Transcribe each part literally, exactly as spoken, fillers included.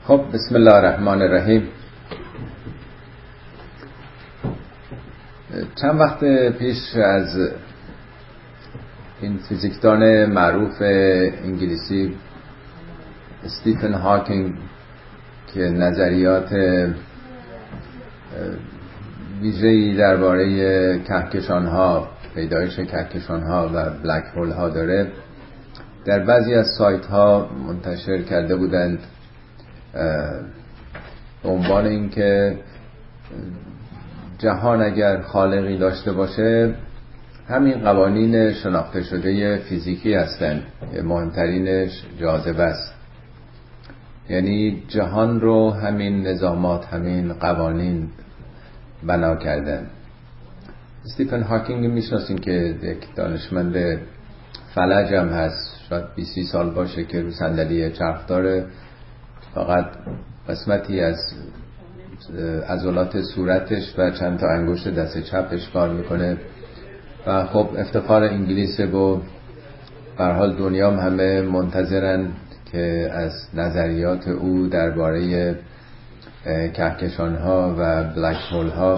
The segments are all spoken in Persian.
خب بسم الله الرحمن الرحیم. چند وقت پیش از این فیزیکدان معروف انگلیسی استیفن هاکینگ که نظریات ویژه‌ای درباره کهکشان‌ها، پیدایش کهکشان‌ها و بلک هول‌ها داره، در بعضی از سایت‌ها منتشر کرده بودند به عنوان اینکه جهان اگر خالقی داشته باشه همین قوانین شناخته شده فیزیکی هستند که مهمترینش جاذبه است. یعنی جهان رو همین نظامات، همین قوانین بنا کردن. استیفن هاکینگ میشناسین که یک دانشمند فلج هم هست، شاید بیست سال باشه که رو صندلی چرخ داره، فقط قسمتی از عضلات صورتش و چند تا انگشت دست چپش کار میکنه و خب افتخار انگلیسه و به هر حال دنیا هم همه منتظرن که از نظریات او درباره کهکشان‌ها و بلک هول‌ها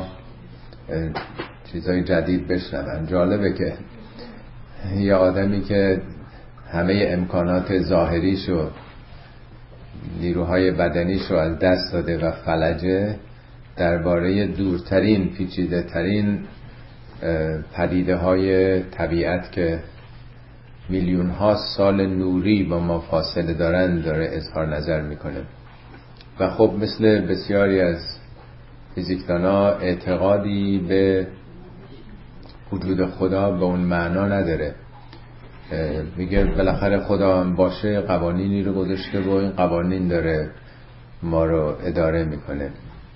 چیزای جدید بشنون. جالبه که یه آدمی که همه امکانات ظاهریشو، نیروهای بدنیشو از دست داده و فلجه، درباره دورترین پیچیده ترین پدیده های طبیعت که میلیون ها سال نوری با ما فاصله دارن داره اظهار نظر میکنه. و خب مثل بسیاری از فیزیکدانا اعتقادی به وجود خدا به اون معنا نداره. میگه بالاخره خدا هم باشه، قوانینی رو گذاشته و این قوانین داره ما رو اداره میکنه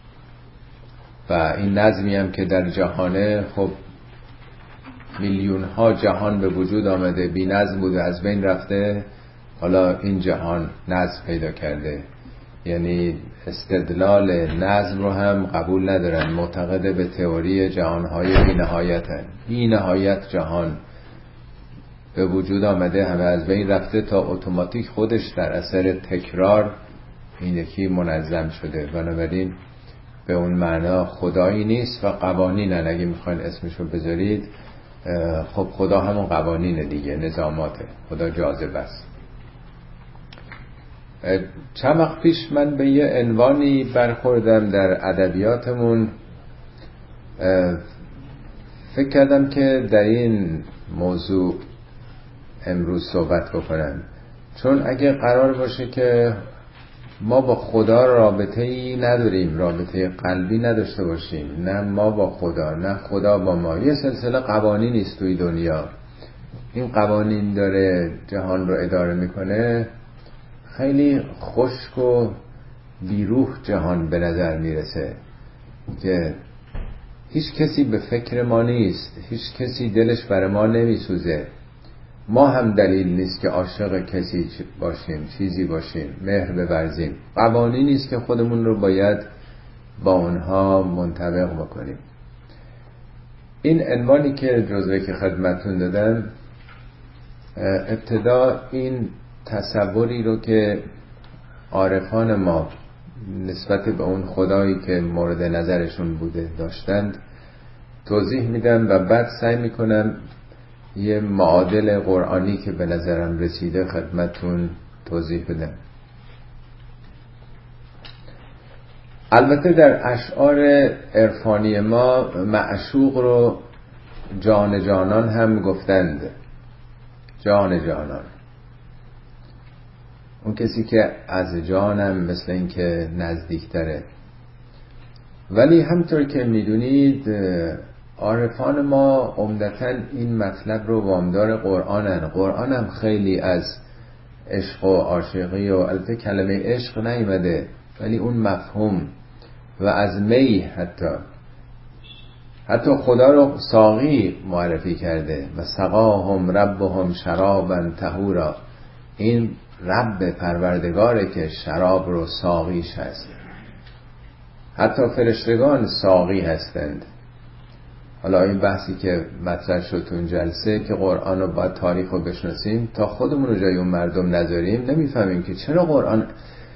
و این نظمی هم که در جهانه، خب میلیون ها جهان به وجود آمده، بی نظم بوده، از بین رفته، حالا این جهان نظم پیدا کرده. یعنی استدلال نظم رو هم قبول ندارن، معتقد به تئوری جهانهای بی نهایت هن. بی نهایت جهان به وجود آمده، همه از بین رفته تا اتوماتیک خودش در اثر تکرار این یکی منظم شده. بنابراین به اون معنا خدایی نیست و قوانینن. اگه میخواین اسمشو بذارید، خب خدا همون قوانین دیگه، نظاماته. خدا جاذبه است. چند وقت پیش من به یه عنوانی برخوردم در ادبیاتمون، فکر کردم که در این موضوع امروز صحبت بکنم، چون اگه قرار باشه که ما با خدا رابطه ای نداریم، رابطه قلبی نداشته باشیم، نه ما با خدا نه خدا با ما، یه سلسله قوانین است توی دنیا، این قوانین داره جهان رو اداره میکنه، خیلی خشک و بیروح جهان به نظر میرسه که هیچ کسی به فکر ما نیست، هیچ کسی دلش برای ما نمیسوزه، ما هم دلیل نیست که عاشق کسی باشیم، چیزی باشیم، مهر بورزیم. قوانین نیست که خودمون رو باید با اونها منطبق بکنیم. این عنوانی که جزوه که خدمتون دادم، ابتدا این تصوری رو که عارفان ما نسبت به اون خدایی که مورد نظرشون بوده داشتند توضیح میدم و بعد سعی میکنم یه معادل قرآنی که به نظرم رسیده خدمتون توضیح بدم. البته در اشعار عرفانی ما معشوق رو جان جانان هم گفتند. جان جانان، اون کسی که از جانم مثل این که نزدیکتره. ولی همطور که میدونید عارفان ما عمدتاً این مطلب رو وامدار قرآنن. قرآن هم خیلی از عشق و عاشقی و البته کلمه عشق نیامده، ولی اون مفهوم و از می حتی حتی خدا رو ساقی معرفی کرده و سقاهم ربهم شرابا طهورا. این رب پروردگاره که شراب رو ساقیش هست. حتی فرشتگان ساقی هستند. حالا این بحثی که مطرح شد تو این جلسه که قرآن رو باید تاریخ رو بشناسیم، تا خودمون رو جای اون مردم نذاریم نمیفهمیم که چرا قرآن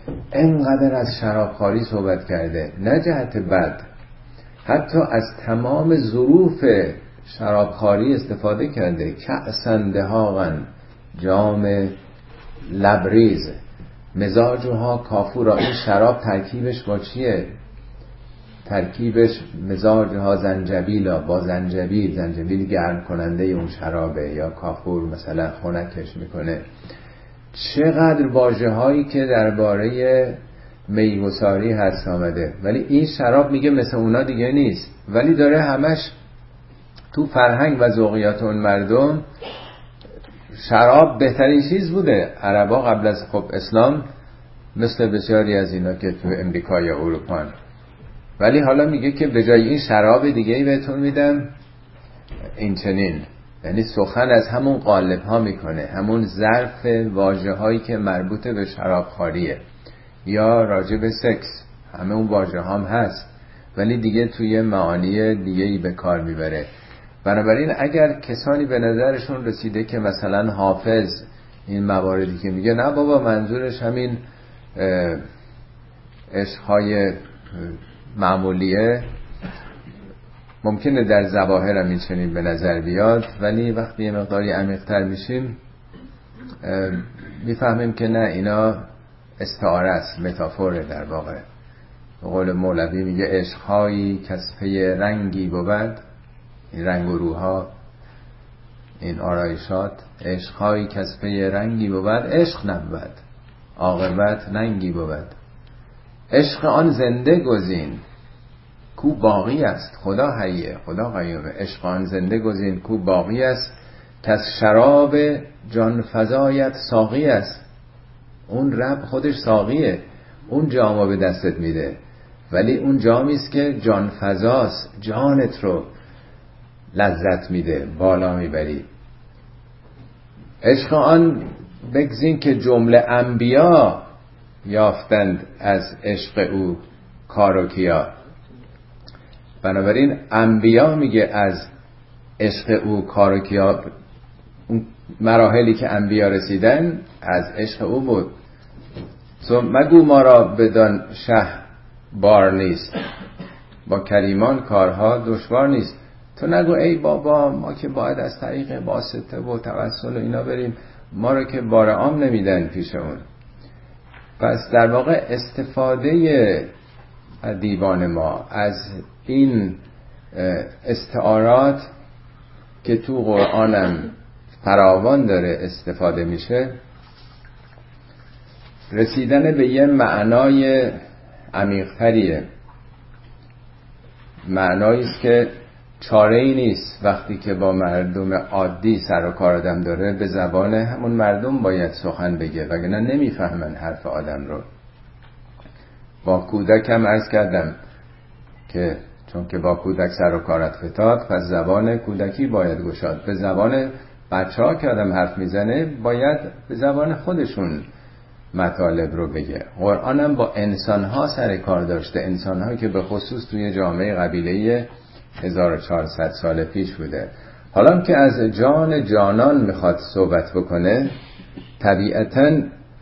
انقدر از شرابخواری صحبت کرده، نه جهت بد، حتی از تمام ظروف شرابخواری استفاده کرده. کأسن دهاقا، جام لبریز، مزاجها کافورا. این شراب ترکیبش با چیه؟ ترکیبش مزاجها زنجبیلا، با زنجبیل، زنجبیل گرم کننده اون شرابه، یا کافور مثلا خنکش میکنه. چقدر واژه هایی که درباره میگساری هست آمده، ولی این شراب میگه مثل اونا دیگه نیست، ولی داره همش تو فرهنگ و ذوقیات اون مردم شراب بهترین چیز بوده. عربا قبل از خب اسلام مثل بسیاری از اینا که تو امریکا یا اروپا، ولی حالا میگه که به جای این شراب دیگه‌ای بهتون میدم این چنین. یعنی سخن از همون قالب ها میکنه، همون ظرف واژه هایی که مربوط به شرابخواریه، یا راجع به سکس، همه اون واژه هم هست ولی دیگه توی معانی دیگه‌ای به کار میبره. بنابراین اگر کسانی به نظرشون رسیده که مثلا حافظ این مواردی که میگه نه بابا منظورش همین عشقهای معمولیه، ممکنه در ظواهر هم این چنین به نظر بیاد، ولی وقتی یه مقداری عمیق‌تر میشیم میفهمیم که نه، اینا استعاره است، متافوره در واقع. به قول مولوی میگه عشقهایی کسفه رنگی بود، این رنگ و روها، این آرایشات، عشقهایی کسفه رنگی بود، عشق نبود عاقبت ننگی بود. عشق آن زنده گزین کو باقی است، خدا حیه خدا قیومه. عشق آن زنده گزین کو باقی است، کس شراب جان فزایت ساقی است. اون رب خودش ساقیه، اون جامو به دستت میده، ولی اون جامیست که جان فزاست، جانت رو لذت میده، بالا میبری. عشق آن بگزین که جمله انبیا یافتند از عشق او کار و کیا. بنابراین انبیا میگه از عشق او کار و کیا، اون مراحلی که انبیا رسیدن از عشق او بود. مگو ما را بدان شه بار نیست، با کریمان کارها دشوار نیست. تو نگو ای بابا ما که باید از طریق واسطه و توسل و اینا بریم، ما رو که بار عام نمیدن پیش اون. پس در واقع استفاده دیوان ما از این استعارات که تو قرآنم فراوان داره استفاده میشه، رسیدن به یه معنای عمیق‌تریه، معنایی است که چاره‌ای نیست. وقتی که با مردم عادی سر و کار آدم داره، به زبان همون مردم باید سخن بگه، وگرنه نمیفهمن حرف آدم رو. با کودک هم عرض کردم که چون که با کودک سر و کارت فتاد، پس زبان کودکی باید گشاد. به زبان بچه ها که آدم حرف میزنه باید به زبان خودشون مطالب رو بگه. قرآن هم با انسان ها سر کار داشته، انسان ها که به خصوص توی جامعه قبیله هزار و چهارصد سال پیش بوده. حالا که از جان جانان میخواد صحبت بکنه، طبیعتاً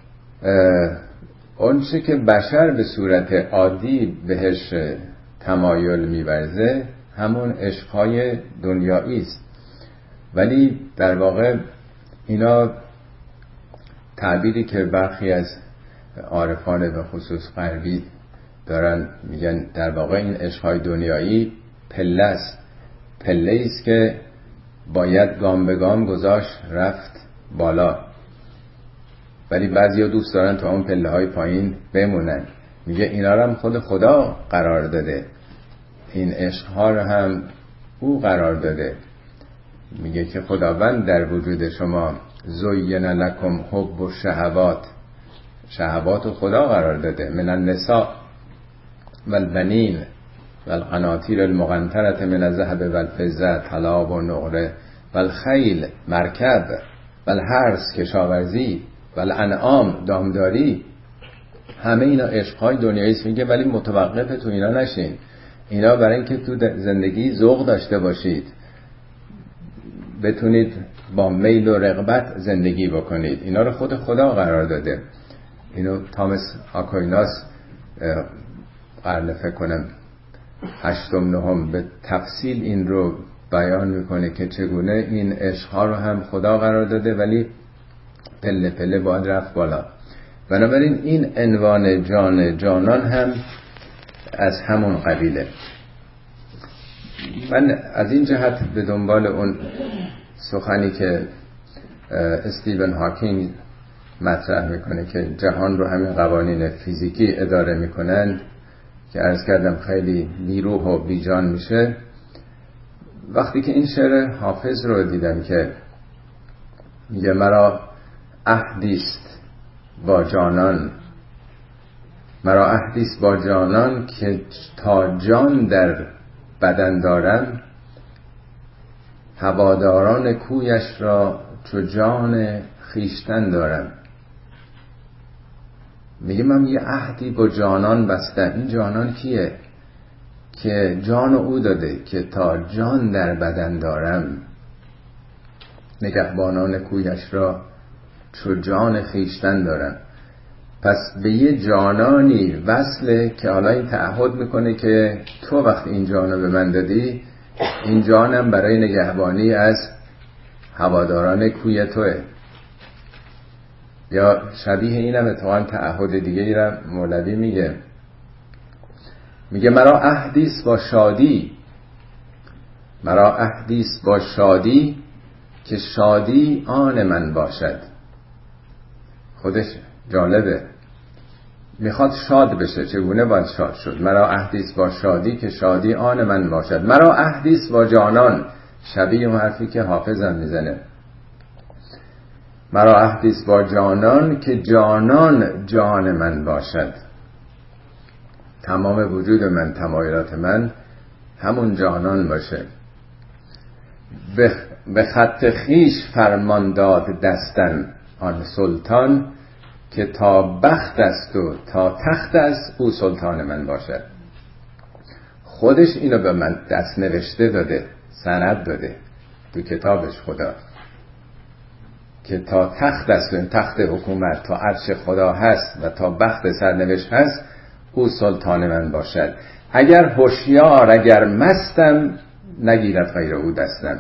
اونچه که بشر به صورت عادی بهش تمایل می‌ورزه همون عشق‌های دنیایی است، ولی در واقع اینا تعبیری که برخی از عارفان به خصوص غربی دارن میگن، در واقع این عشق‌های دنیایی پله است، پله است که باید گام به گام گذاشت رفت بالا، ولی بعضیا دوست دارن تا اون پله های پایین بمونن. میگه اینا رو هم خود خدا قرار داده، این عشق ها رو هم او قرار داده. میگه که خداوند در وجود شما زین لکم حب و شهوات، شهوات رو خدا قرار داده، من النساء والبنین والقناطیر المقنطرة من الذهب والفضة طلا و نقره والخیل مرکب والحرث کشاورزی والانعام دامداری. همه اینا عشق‌های دنیایی است. میگه ولی متوقف تو اینا نشین، اینا برای اینکه تو زندگی ذوق داشته باشید، بتونید با میل و رغبت زندگی بکنید، اینا رو خود خدا قرار داده. اینو تامس آکویناس قرن فکر کنم هشتم نهم به تفصیل این رو بیان میکنه که چگونه این عشقها رو هم خدا قرار داده ولی پله پله باید رفت بالا. بنابراین این عنوان جان جانان هم از همون قبیله. من از این جهت به دنبال اون سخنی که استیون هاکینگ مطرح میکنه که جهان رو همین قوانین فیزیکی اداره میکنند که عرض کردم خیلی بیروح و بیجان میشه. وقتی که این شعر حافظ رو دیدم که میگه مرا عهدیست با جانان، مرا عهدیست با جانان که تا جان در بدن دارم، هواداران کویش را چو جان خیشتن دارم. میگه من یه عهدی با جانان بستم. این جانان کیه؟ که جان او داده که تا جان در بدن دارم، نگهبانان کویش را چو جان خیشتن دارم. پس به یه جانانی وصله که حالا این تعهد میکنه که تو وقت این جانو به من دادی، این جانم برای نگهبانی از هواداران کوی توه. یا شبیه اینم اتفاقا تعهد دیگه ای را مولوی میگه، میگه مرا عهدیست با شادی، مرا عهدیست با شادی که شادی آن من باشد. خودش جالبه، میخواد شاد بشه. چگونه باید شاد شد؟ مرا عهدیست با شادی که شادی آن من باشد. مرا عهدیست با جانان، شبیه اون حرفی که حافظم میزنه. مرا عهدیست با جانان که جانان جان من باشد. تمام وجود من، تمایلات من همون جانان باشه. به خط خیش فرمان داد دستن آن سلطان که تا بخت است و تا تخت است او سلطان من باشد. خودش اینو به من دست نوشته داده، سند داده تو کتابش خدا، که تا تخت است و این تخت حکومت، تا عرش خدا هست و تا بخت سرنوشت هست، او سلطان من باشد. اگر هوشیار اگر مستم نگیرد غیر او دستم.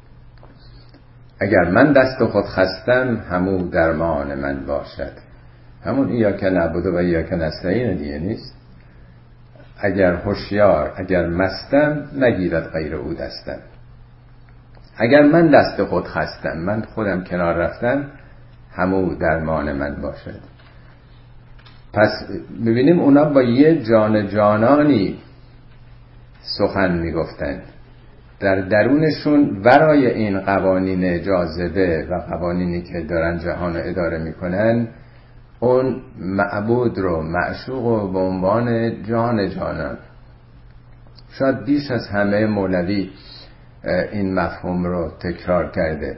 اگر من دست خود خستم همو درمان من باشد. همون ایاک نعبد و ایاک نستعین دیگه نیست. اگر هوشیار اگر مستم نگیرد غیر او دستم. اگر من دست خود خستم، من خودم کنار رفتم، همو درمان من باشد. پس ببینیم اونا با یه جان جانانی سخن میگفتن. در درونشون ورای این قوانین جاذبه و قوانینی که دارن جهان رو اداره میکنن، اون معبود رو، معشوق رو به عنوان جان جانان. شاید بیش از همه مولوی این مفهوم رو تکرار کرده.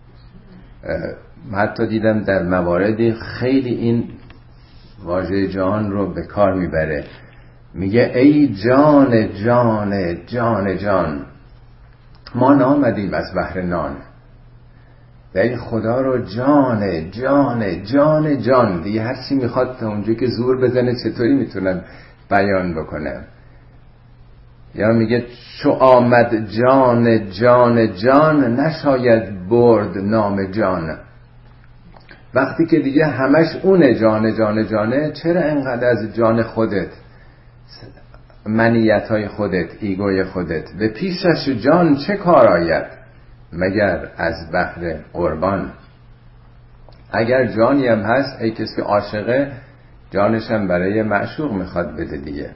حتی دیدم در مواردی خیلی این واژه جان رو به کار میبره. میگه ای جان جان جان جان، ما نامدیم از بحر نان. ای خدا رو جان جان جان جان. دیگه هر چی میخواد تا اونجا که زور بزنه چطوری میتونم بیان بکنم. یا میگه چو آمد جان جان جان نشاید برد نام جان. وقتی که دیگه همش اونه، جان جان جانه، چرا انقدر از جان خودت، منیت های خودت، ایگوی خودت؟ به پیشش جان چه کار آید مگر از بحر قربان. اگر جانی هم هست، ای کسی که عاشقه جانش هم برای معشوق میخواد بده دیگه.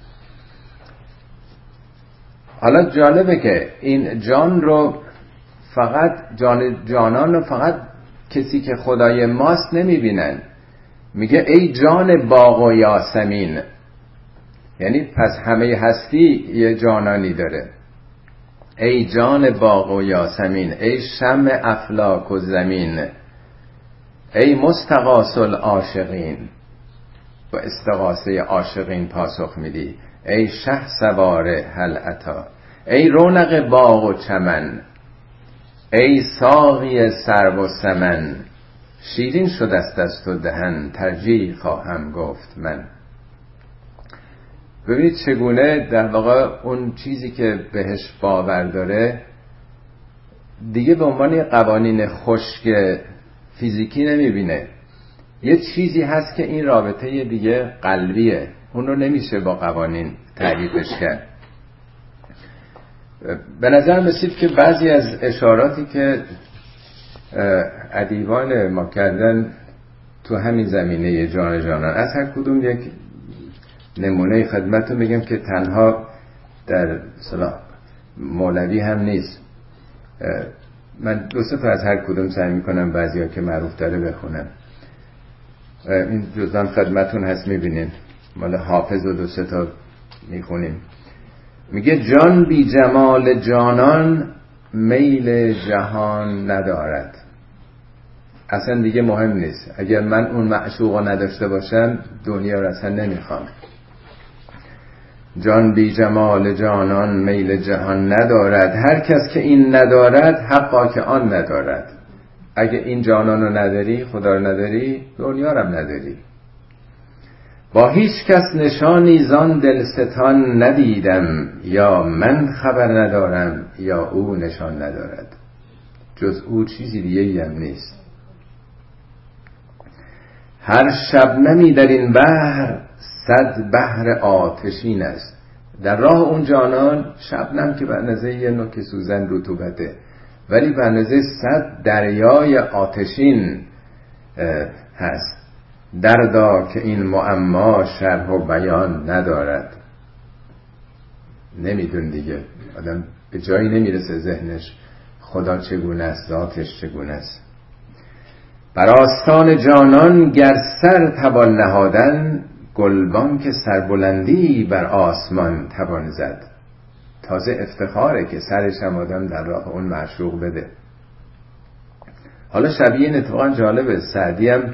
حالا جالبه که این جان رو فقط جان جانان رو فقط کسی که خدای ماست نمیبینن. میگه ای جان باغ و یاسمین، یعنی پس همه هستی یه جانانی داره. ای جان باغ و یاسمین، ای شمع افلاک و زمین، ای مستغاث العاشقین، با استغاثه عاشقین پاسخ میدی. ای شه سوار هل عطا، ای رونق باغ و چمن، ای ساقی سرو و سمن، شیرین شد از دست و دهن ترجیح خواهم گفت من. ببینید چگونه در واقع اون چیزی که بهش باور داره دیگه به عنوان قوانین خشک فیزیکی نمیبینه. یه چیزی هست که این رابطه دیگه قلبیه، اون رو نمیشه با قوانین تعریفش کرد. به نظر میسید که بعضی از اشاراتی که ادیبان ما کردن تو همین زمینه جان جانان، از هر کدوم یک نمونه خدمتتون میگم که تنها در صلاح مولوی هم نیست. من دو سه تا از هر کدوم سعی میکنم بعضیا که معروف داره بخونم. این جزوان خدمتتون هست میبینین، مال حافظ و دو سه تا میخونیم. میگه جان بی جمال جانان میل جهان ندارد. اصلا دیگه مهم نیست، اگر من اون معشوق رو نداشته باشم دنیا رو اصلا نمیخوام. جان بی جمال جانان میل جهان ندارد، هر کس که این ندارد حقا که آن ندارد. اگه این جانان رو نداری، خدا رو نداری، دنیا رو هم نداری. با هیچ کس نشانی زان دلستان ندیدم، یا من خبر ندارم یا او نشان ندارد. جز او چیزی دیگه هم نیست. هر شبنمی در این بحر صد بحر آتشین است. در راه اون جانان شبنم که به اندازه یه نوک سوزن رطوبته، ولی به اندازه صد دریای آتشین هست. دردا که این معما شرح و بیان ندارد. نمیدون دیگه، آدم به جایی نمیرسه ذهنش خدا چگونه است، ذاتش چگونه است. بر آستان جانان گر سر توان نهادن، گلبان که سربلندی بر آسمان توان زد. تازه افتخاره که سرش هم آدم در راه اون معشوق بده. حالا شبیه این اتفاقا جالبه، سعدی هم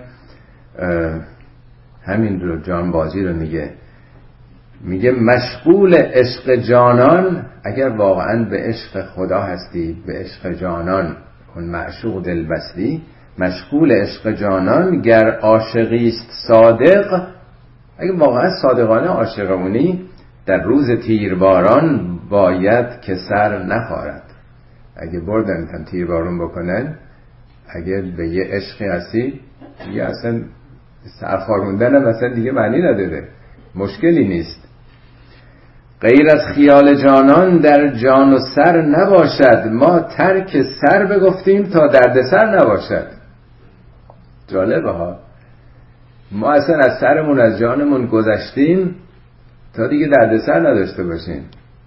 همین رو جانبازی رو میگه. میگه مشغول عشق جانان، اگر واقعا به عشق خدا هستی، به عشق جانان اون معشوق دل بستی، مشغول عشق جانان گر عاشقیست صادق، اگر واقعا صادقانه عاشق اونی، در روز تیرباران باید که سر نخارد. اگه بردن هم تیربارون بکنن، اگه به یه عشقی هستی دیگه اصلا سرخاروندن هم اصلا دیگه معنی نداره، مشکلی نیست. غیر از خیال جانان در جان و سر نباشد، ما ترک سر بگفتیم تا درد سر نباشد. جالبه ها، ما اصلا از سرمون از جانمون گذشتیم تا دیگه درد سر نداشته باشیم.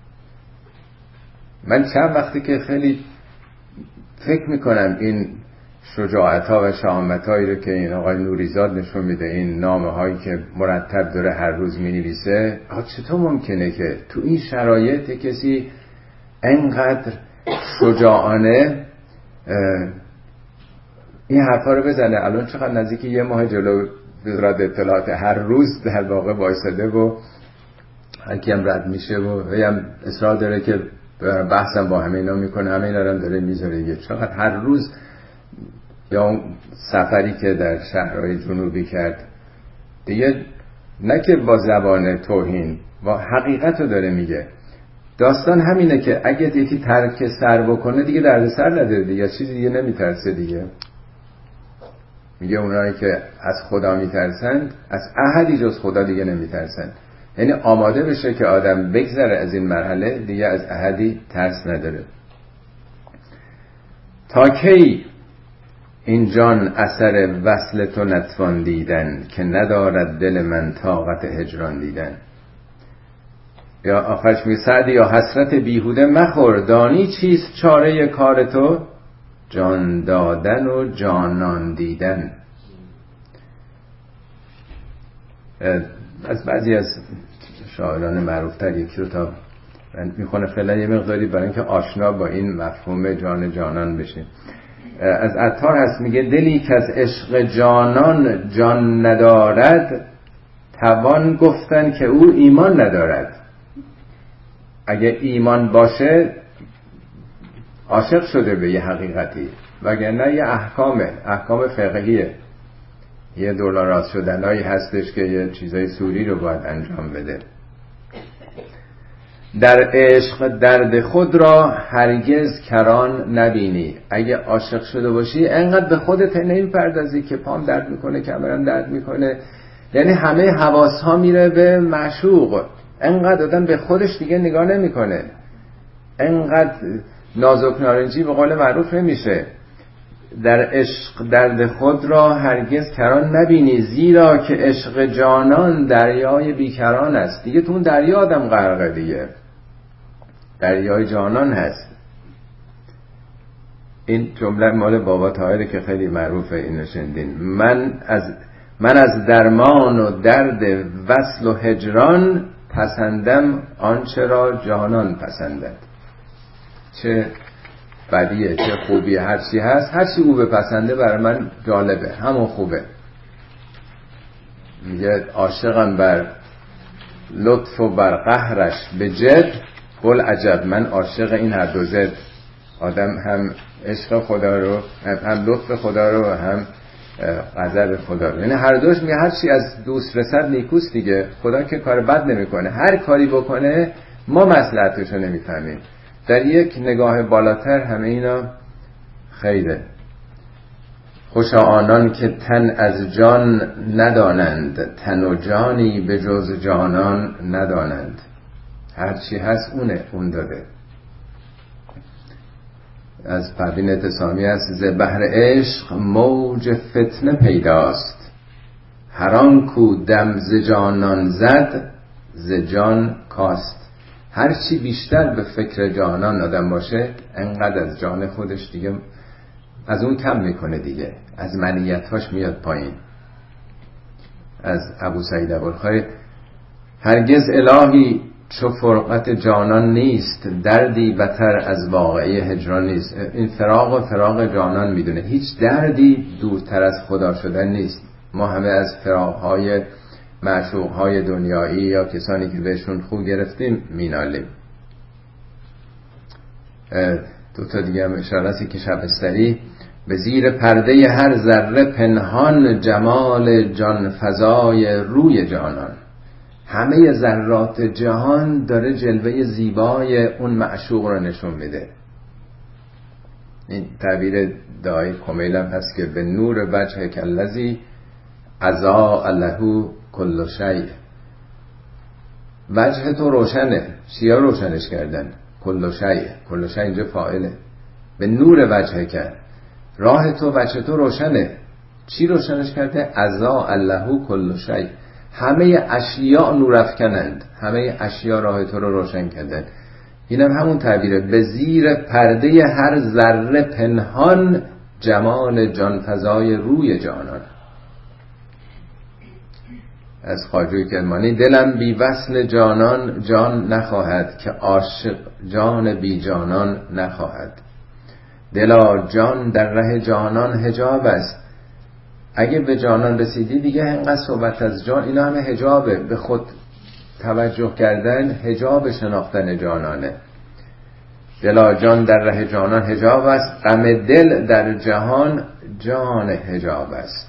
من چند وقتی که خیلی فکر میکنم این شجاعت ها و شهامت هایی رو که این آقای نوریزاد نشون میده، این نامه هایی که مرتب داره هر روز می نویسه، چطور ممکنه که تو این شرایط کسی انقدر شجاعانه این حرفا رو بزنه؟ الان چقدر نزدیک یه ماه جلو وزارت اطلاعات هر روز در واقع وایساده و هر کی هم رد میشه و هم اصرار داره که بحثم با همه اینا میکنه، همه اینا رو داره میذاره. یه چقدر هر روز، یا اون سفری که در شهرهای جنوبی کرد دیگه، نه که با زبان توهین، با حقیقت رو داره میگه. داستان همینه که اگه یکی ترک سر بکنه دیگه درد سر نداره دیگه، چیزی دیگه نمیترسه دیگه. میگه اونایی که از خدا میترسن از احدی جز خدا دیگه نمیترسن. یعنی آماده بشه که آدم بگذره از این مرحله، دیگه از احدی ترس نداره. تا کی این جان اثر وصل تو نتوان دیدن، که ندارد دل من طاقت هجران دیدن. یا آخرش می سعدی یا حسرت بیهوده مخور، دانی چیست چاره کار تو؟ جان دادن و جانان دیدن. از بعضی از شاعران معروفتر یکی رو تا من میخونه فعلا یه مقداری برای اینکه آشنا با این مفهوم جان جانان بشه. از عطار هست، میگه دلی که از عشق جانان جان ندارد، توان گفتن که او ایمان ندارد. اگه ایمان باشه عاشق شده به یه حقیقتی، وگرنه یه احکامه، احکام فقهیه، یه دلار راست شدنایی هستش که یه چیزای سوری رو باید انجام بده. در عشق درد خود را هرگز کران نبینی. اگه عاشق شده باشی انقدر به خودت نمیپردازی که پام درد میکنه، کمرم درد میکنه، یعنی همه حواس ها میره به معشوق، انقدر آدم به خودش دیگه نگاه نمیکنه، انقدر نازک نارنجی به قول معروف نمیشه. در عشق درد خود را هرگز کران نبینی، زیرا که عشق جانان دریای بیکران است. دیگه تو اون دریا آدم غرقه، دیگه دریای جانان هست. این جمله مال بابا طاهره که خیلی معروفه، اینو شنیدین. من از من از درمان و درد وصل و هجران، پسندم آنچه را جانان پسندد. چه بدیه، چه خوبیه، هر چی هست، هر چی او بپسنده برای من جالبه، همون خوبه. میگه عاشقم بر لطف و بر قهرش به جد، بل عجب من عاشق این هر دو ضد. آدم هم عشق خدا رو، هم لطف خدا رو، هم غضب خدا رو، یعنی هر دوش. میگه هر چی از دوست رسد نیکوست دیگه. خدا که کار بد نمیکنه، هر کاری بکنه ما مصلحتش رو نمیفهمیم. در یک نگاه بالاتر همه اینا خیره. خوشا آنان که تن از جان ندانند، تن و جانی به جز جانان ندانند. هر چی هست اونه، اون داده. از پروین اعتصامی است: ز بحر عشق موج فتنه پیداست، هر آن کو دم ز جانان زد ز جان کاست. هر چی بیشتر به فکر جانان آدم باشه، انقدر از جان خودش دیگه از اون کم میکنه، دیگه از منیتاش میاد پایین. از ابو سعید ابوالخیر: هرگز الهی چو فرقت جانان نیست، دردی بتر از واقعی هجران نیست. این فراق و فراق جانان میدونه، هیچ دردی دورتر از خدا شدن نیست. ما همه از فراقهای معشوقهای دنیایی یا کسانی که بهشون خو گرفتیم مینالیم. دو تا دیگه هم اشاره هستی که شبستری: به زیر پرده هر ذره پنهان، جمال جان فزای روی جانان. همه ذرات جهان داره جلوه زیبای اون معشوق رو نشون میده. این تعبیر دایی کمیل هم هست که به نور وجهک الذی اضاء له کل شیء. وجه تو روشنه، چیا روشنش کردن؟ کل شیء. کل شیء اینجا فاعله. به نور وجهک، راه تو، وجه تو روشنه. چی روشنش کرده؟ اضاء له کل شیء. همه اشیاء نور افکنند، همه اشیاء راه تو رو روشن کردن. اینم هم همون تعبیره: به زیر پرده هر ذره پنهان، جمال جانفزای روی جانان. از خواجوی کرمانی: دلم بی وصل جانان جان نخواهد، که عاشق جان بی جانان نخواهد. دلا جان در ره جانان حجاب است. اگه به جانان رسیدی دیگه اینقدر صحبت از جان، اینا همه حجابه. به خود توجه کردن حجاب شناختن جانانه. دلا جان در ره جانان حجاب است، غم دل در جهان جان حجاب است.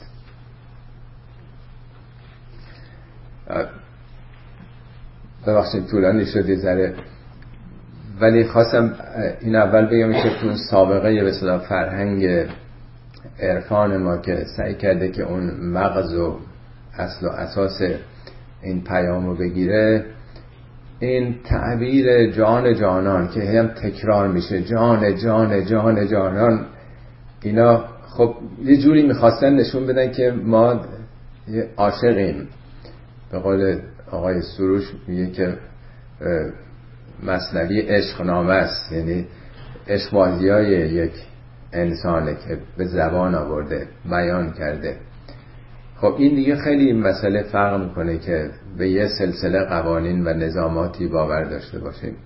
ببخشید طولانی شدی ذره، ولی خواستم این اول بگم که تو سابقه به اصطلاح فرهنگ عرفان ما که سعی کرده که اون مغز و اصل و اساس این پیامو بگیره، این تعبیر جان جانان که هم تکرار میشه، جان جان جان جانان، اینا خب یه جوری میخواستن نشون بدن که ما عاشقیم. به قول آقای سروش میگه که مثنوی عشق نامه است، یعنی عشق بازیای یک انسانه که به زبان آورده، بیان کرده. خب این دیگه خیلی مسئله فرق میکنه که به یه سلسله قوانین و نظاماتی باور داشته باشیم.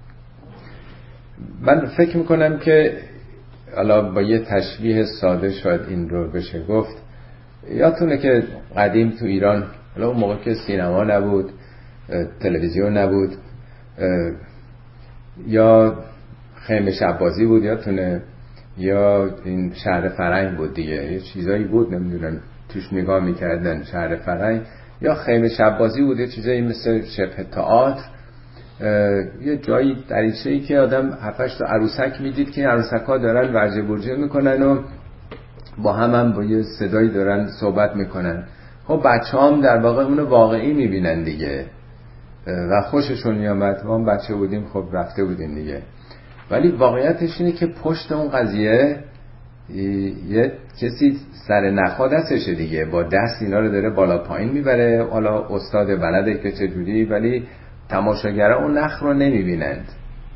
من فکر میکنم که حالا با یه تشبیه ساده شاید این رو بشه گفت. یادتونه که قدیم تو ایران، حالا اون موقع که سینما نبود، تلویزیون نبود، یا خیمه شب بازی بود، یادتونه یا این شهر فرنگ بود دیگه، یه چیزایی بود نمیدونم توش نگاه میکردن، شهر فرنگ یا خیمه شبازی بود، یه چیزایی مثل شبه تئاتر، یه جایی دریچه‌ای که آدم هفتش تا عروسک میدید که عروسک‌ها دارن ورجه برجه میکنن و با هم هم با یه صدایی دارن صحبت میکنن. خب بچه هم در واقع اونو واقعی میبینن دیگه و خوششون میامد. ما هم بچه بودیم خب رفته بودیم دیگه، ولی واقعیتش اینه که پشت اون قضیه یه کسی سر نخا دستشه دیگه، با دست اینا رو داره بالا پایین میبره. حالا استاد بلده که چجوری، ولی تماشاگرها اون نخ رو نمیبینند.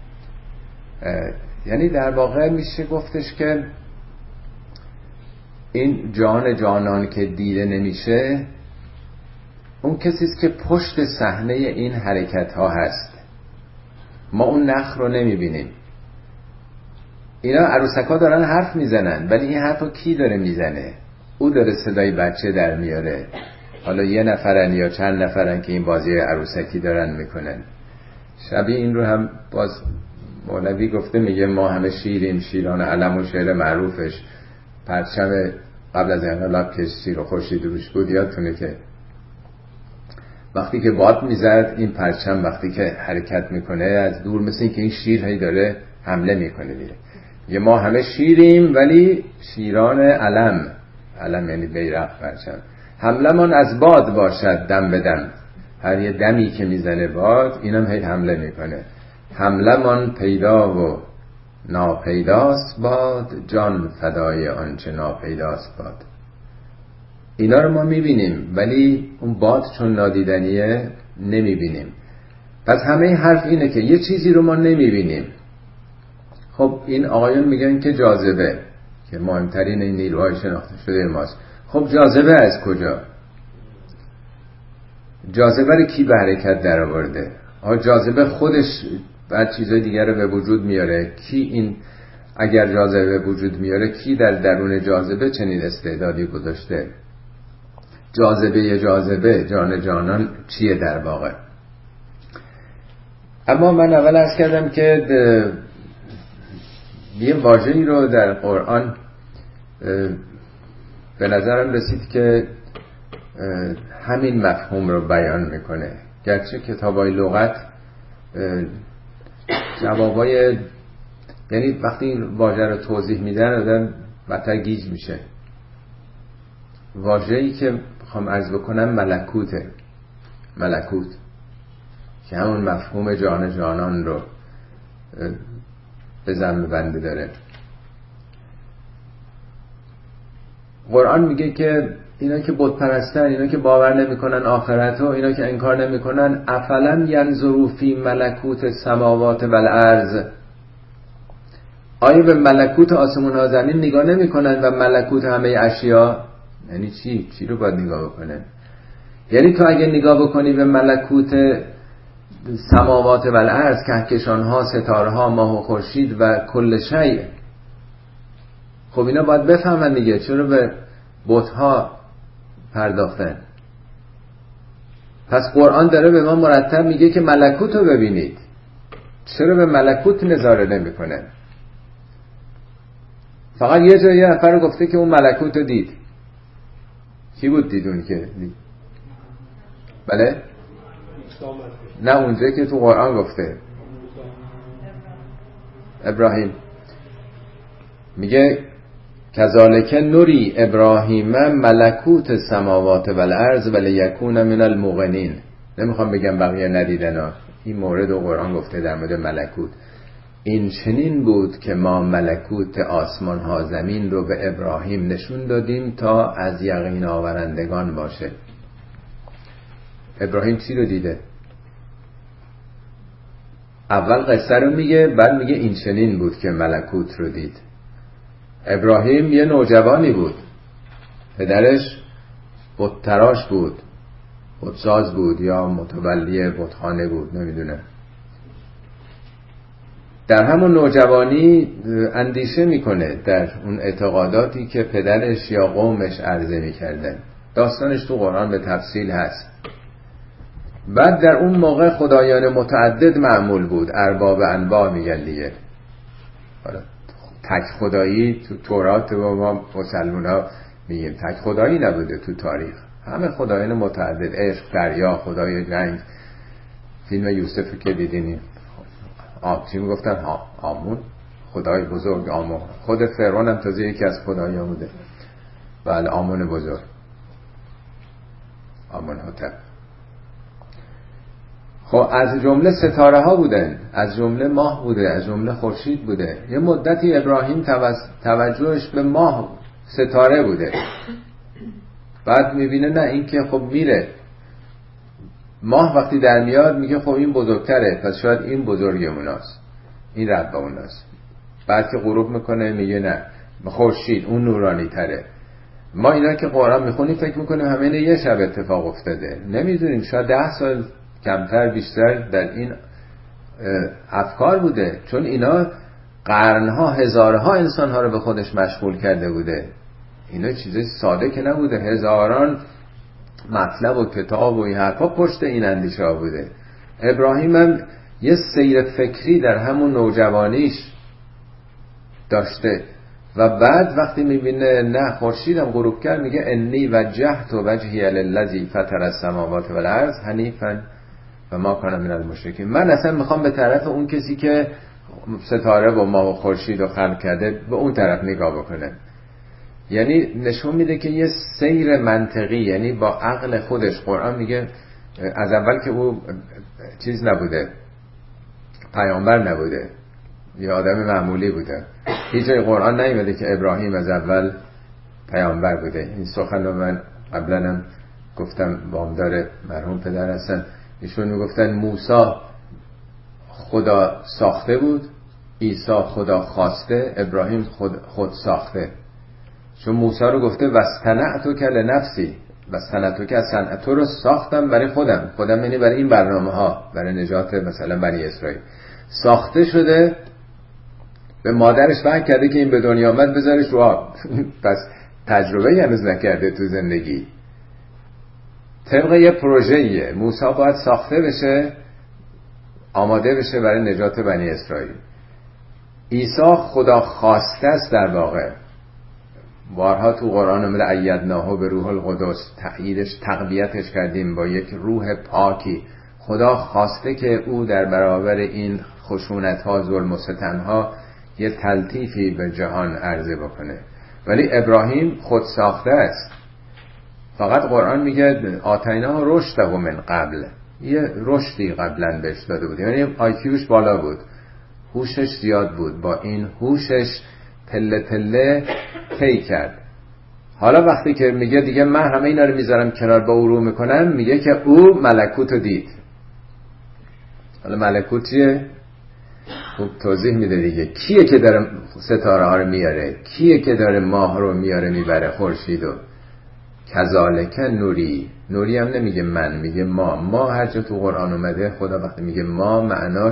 یعنی در واقع میشه گفتش که این جان جانان که دیده نمیشه، اون کسیست که پشت صحنه این حرکت ها هست. ما اون نخ رو نمیبینیم. اینا عروسک ها دارن حرف میزنن، ولی این حرف رو کی داره میزنه؟ او داره صدای بچه در میاره. حالا یه نفرن یا چند نفرن که این بازی عروسکی دارن میکنن. شبیه این رو هم باز مولوی گفته، میگه ما همه شیریم، شیران علم و شعر معروفش، پرچم قبل از انقلاب که شیر و خورشید روش بود، یادتونه که وقتی که باد میزد این پرچم وقتی که حرکت میکنه از دور مثل این که این شیر هی داره حمله میکنه دیگه. یه ما همه شیریم ولی شیران علم، علم یعنی بیرق، پرچم. حمله من از باد باشد دم به دم، هر یه دمی که میزنه باد اینم هی حمله میکنه. حمله من پیدا و ناپیداست باد، جان فدای آنچه ناپیداست باد. اینا رو ما میبینیم ولی اون باد چون نادیدنیه نمیبینیم. پس همه حرف اینه که یه چیزی رو ما نمیبینیم. خب این آقایون میگن که جاذبه که مهمترین این نیروهای شناخته شده ماست. خب جاذبه از کجا؟ جاذبه رو کی به حرکت در آورده؟ آقا جاذبه خودش بعد چیزای دیگر رو به وجود میاره. کی این اگر جاذبه به وجود میاره، کی در درون جاذبه چنین استعدادی گذاشته؟ جاذبه جاذبه جان جانان چیه در واقع؟ اما من اول عرض کردم که یه واژه‌ای رو در قرآن به نظرم رسید که همین مفهوم رو بیان میکنه، گرچه کتابای لغت جوابای، یعنی وقتی این واژه رو توضیح میدن آدم بدتر گیج میشه. واژه‌ای که میخوام عرض بکنم ملکوته، ملکوت که همون مفهوم جان جانان رو به ذم بنده داره. قرآن میگه که اینا که بت پرستن، اینا که باور نمیکنن آخرت و اینا که انکار نمیکنن، افلم ینظروا فی ملکوت السماوات والارض، آیا به ملکوت آسمون ها زمین نگاه نمیکنن و ملکوت همه اشیا؟ یعنی چی؟ چی رو باید نگاه بکنن؟ یعنی تو اگه نگاه بکنی به ملکوت سماوات والارض، کهکشان ها، ستاره ها، ماه و خورشید و کل شیء، خب اینا باید بفهمن دیگه چرا به بت ها پرداختن. پس قرآن داره به ما مرتب میگه که ملکوت رو ببینید، چرا به ملکوت نظاره نمی کنن؟ فقط یه جایی یه نفر گفته که اون ملکوت رو دید. کی بود دید اون که دید؟ بله؟ نه اونجایی که تو قرآن گفته ابراهیم میگه کذالک نوری ابراهیم ملکوت سماوات والارض ولیکون من الموقنین. نمیخوام بگم بقیه ندیدن ها، این مورد و قرآن گفته در مورد ملکوت. این چنین بود که ما ملکوت آسمان ها زمین رو به ابراهیم نشون دادیم تا از یقین آورندگان باشه. ابراهیم چی رو دیده؟ اول قصه رو میگه، بعد میگه این چنین بود که ملکوت رو دید. ابراهیم یه نوجوانی بود، پدرش بت تراش بود، بتساز بود یا متولی بتخانه بود، نمیدونم. در همون نوجوانی اندیشه میکنه در اون اعتقاداتی که پدرش یا قومش عرضه میکردن. داستانش تو قرآن به تفصیل هست. بعد در اون موقع خدایان متعدد معمول بود، ارباب انواع میگن دیگه. حالا تک خدایی تو تورات و ما مسلمونا میگیم تک خدایی نبوده تو تاریخ، همه خدایان متعدد، عشق، دریا، خدای جنگ. فیلم یوسف که دیدین آم چی میگفتن؟ ها آمون، خدای بزرگ آمون. خود فرعون هم تازه یکی از خدایان بوده. بله آمون بزرگ، آمون هتپ. خب از جمله ستاره ها بودن، از جمله ماه بوده، از جمله خورشید بوده. یه مدتی ابراهیم توجهش به ماه ستاره بوده، بعد میبینه نه این که خب میره، ماه وقتی در میاد میگه خب این بزرگتره، پس شاید این بزرگموناست، این رب با اوناست. بعد که غروب میکنه میگه نه خورشید اون نورانی تره. ما اینا که قرآن میخونیم فکر میکنیم همین یه شب اتفاق افتاده، نمیدونیم شاید ده سال کمتر بیشتر در این افکار بوده، چون اینا قرنها هزارها انسانها رو به خودش مشغول کرده بوده. اینا چیزای ساده که نبوده، هزاران مطلب و کتاب و این حرفا پشت این اندیشه ها بوده. ابراهیم هم یه سیر فکری در همون نوجوانیش داشته و بعد وقتی میبینه نه خورشیدم غروب کرد میگه انی وجهت وجهی للذی فطر السماوات والارض حنیفا و ما کان من المشرکین. من اصلا میخوام به طرف اون کسی که ستاره و ماه و خورشید رو خلق کرده به اون طرف نگاه بکنه. یعنی نشون میده که یه سیر منطقی، یعنی با عقل خودش. قرآن میگه از اول که او چیز نبوده، پیامبر نبوده، یه آدم معمولی بوده. هیچ جای قرآن نیومده که ابراهیم از اول پیامبر بوده. این سخن رو من قبلا هم گفتم، وامدار مرحوم پدر هستن، ایشون میگفتن موسی خدا ساخته بود، عیسی خدا خواسته، ابراهیم خود, خود ساخته. چون موسی رو گفته وستنعتو که لنفسی، وستنعتو که از صنعت تو رو ساختم برای خودم، خودم یعنی برای این برنامه ها، برای نجات مثلا بنی اسرائیل. ساخته شده، به مادرش وحی کرده که این به دنیا آمد بذارش رو آب. پس تجربه هنوز نکرده تو زندگی. طبق یه پروژه‌ایه، موسی باید ساخته بشه، آماده بشه برای نجات بنی اسرائیل. عیسی خدا خواسته است در واقع. بارها تو قرآن اومده ایدناهو به روح القدس، تأییدش تقویتش کردیم با یک روح پاکی. خدا خواسته که او در برابر این خشونت ها، ظلم و ستم ها یه تلطیفی به جهان عرضه بکنه. ولی ابراهیم خود ساخته است. فقط قرآن میگه آتینا رشده من قبل، یه رشدی قبلا بهش داده بود، یعنی آیکیوش بالا بود، هوشش زیاد بود، با این هوشش پله پله طی کرد. حالا وقتی که میگه دیگه من همه اینا رو میذارم کنار با او رو میکنم، میگه که او ملکوت رو دید. حالا ملکوت چیه؟ خوب توضیح میده دیگه. کیه که داره ستاره ها رو میاره؟ کیه که داره ماه رو میاره میبره، خورشید رو؟ کذالک نوری. نوری هم نمیگه من، میگه ما. ما هر جا تو قرآن اومده خدا وقتی میگه ما، معناش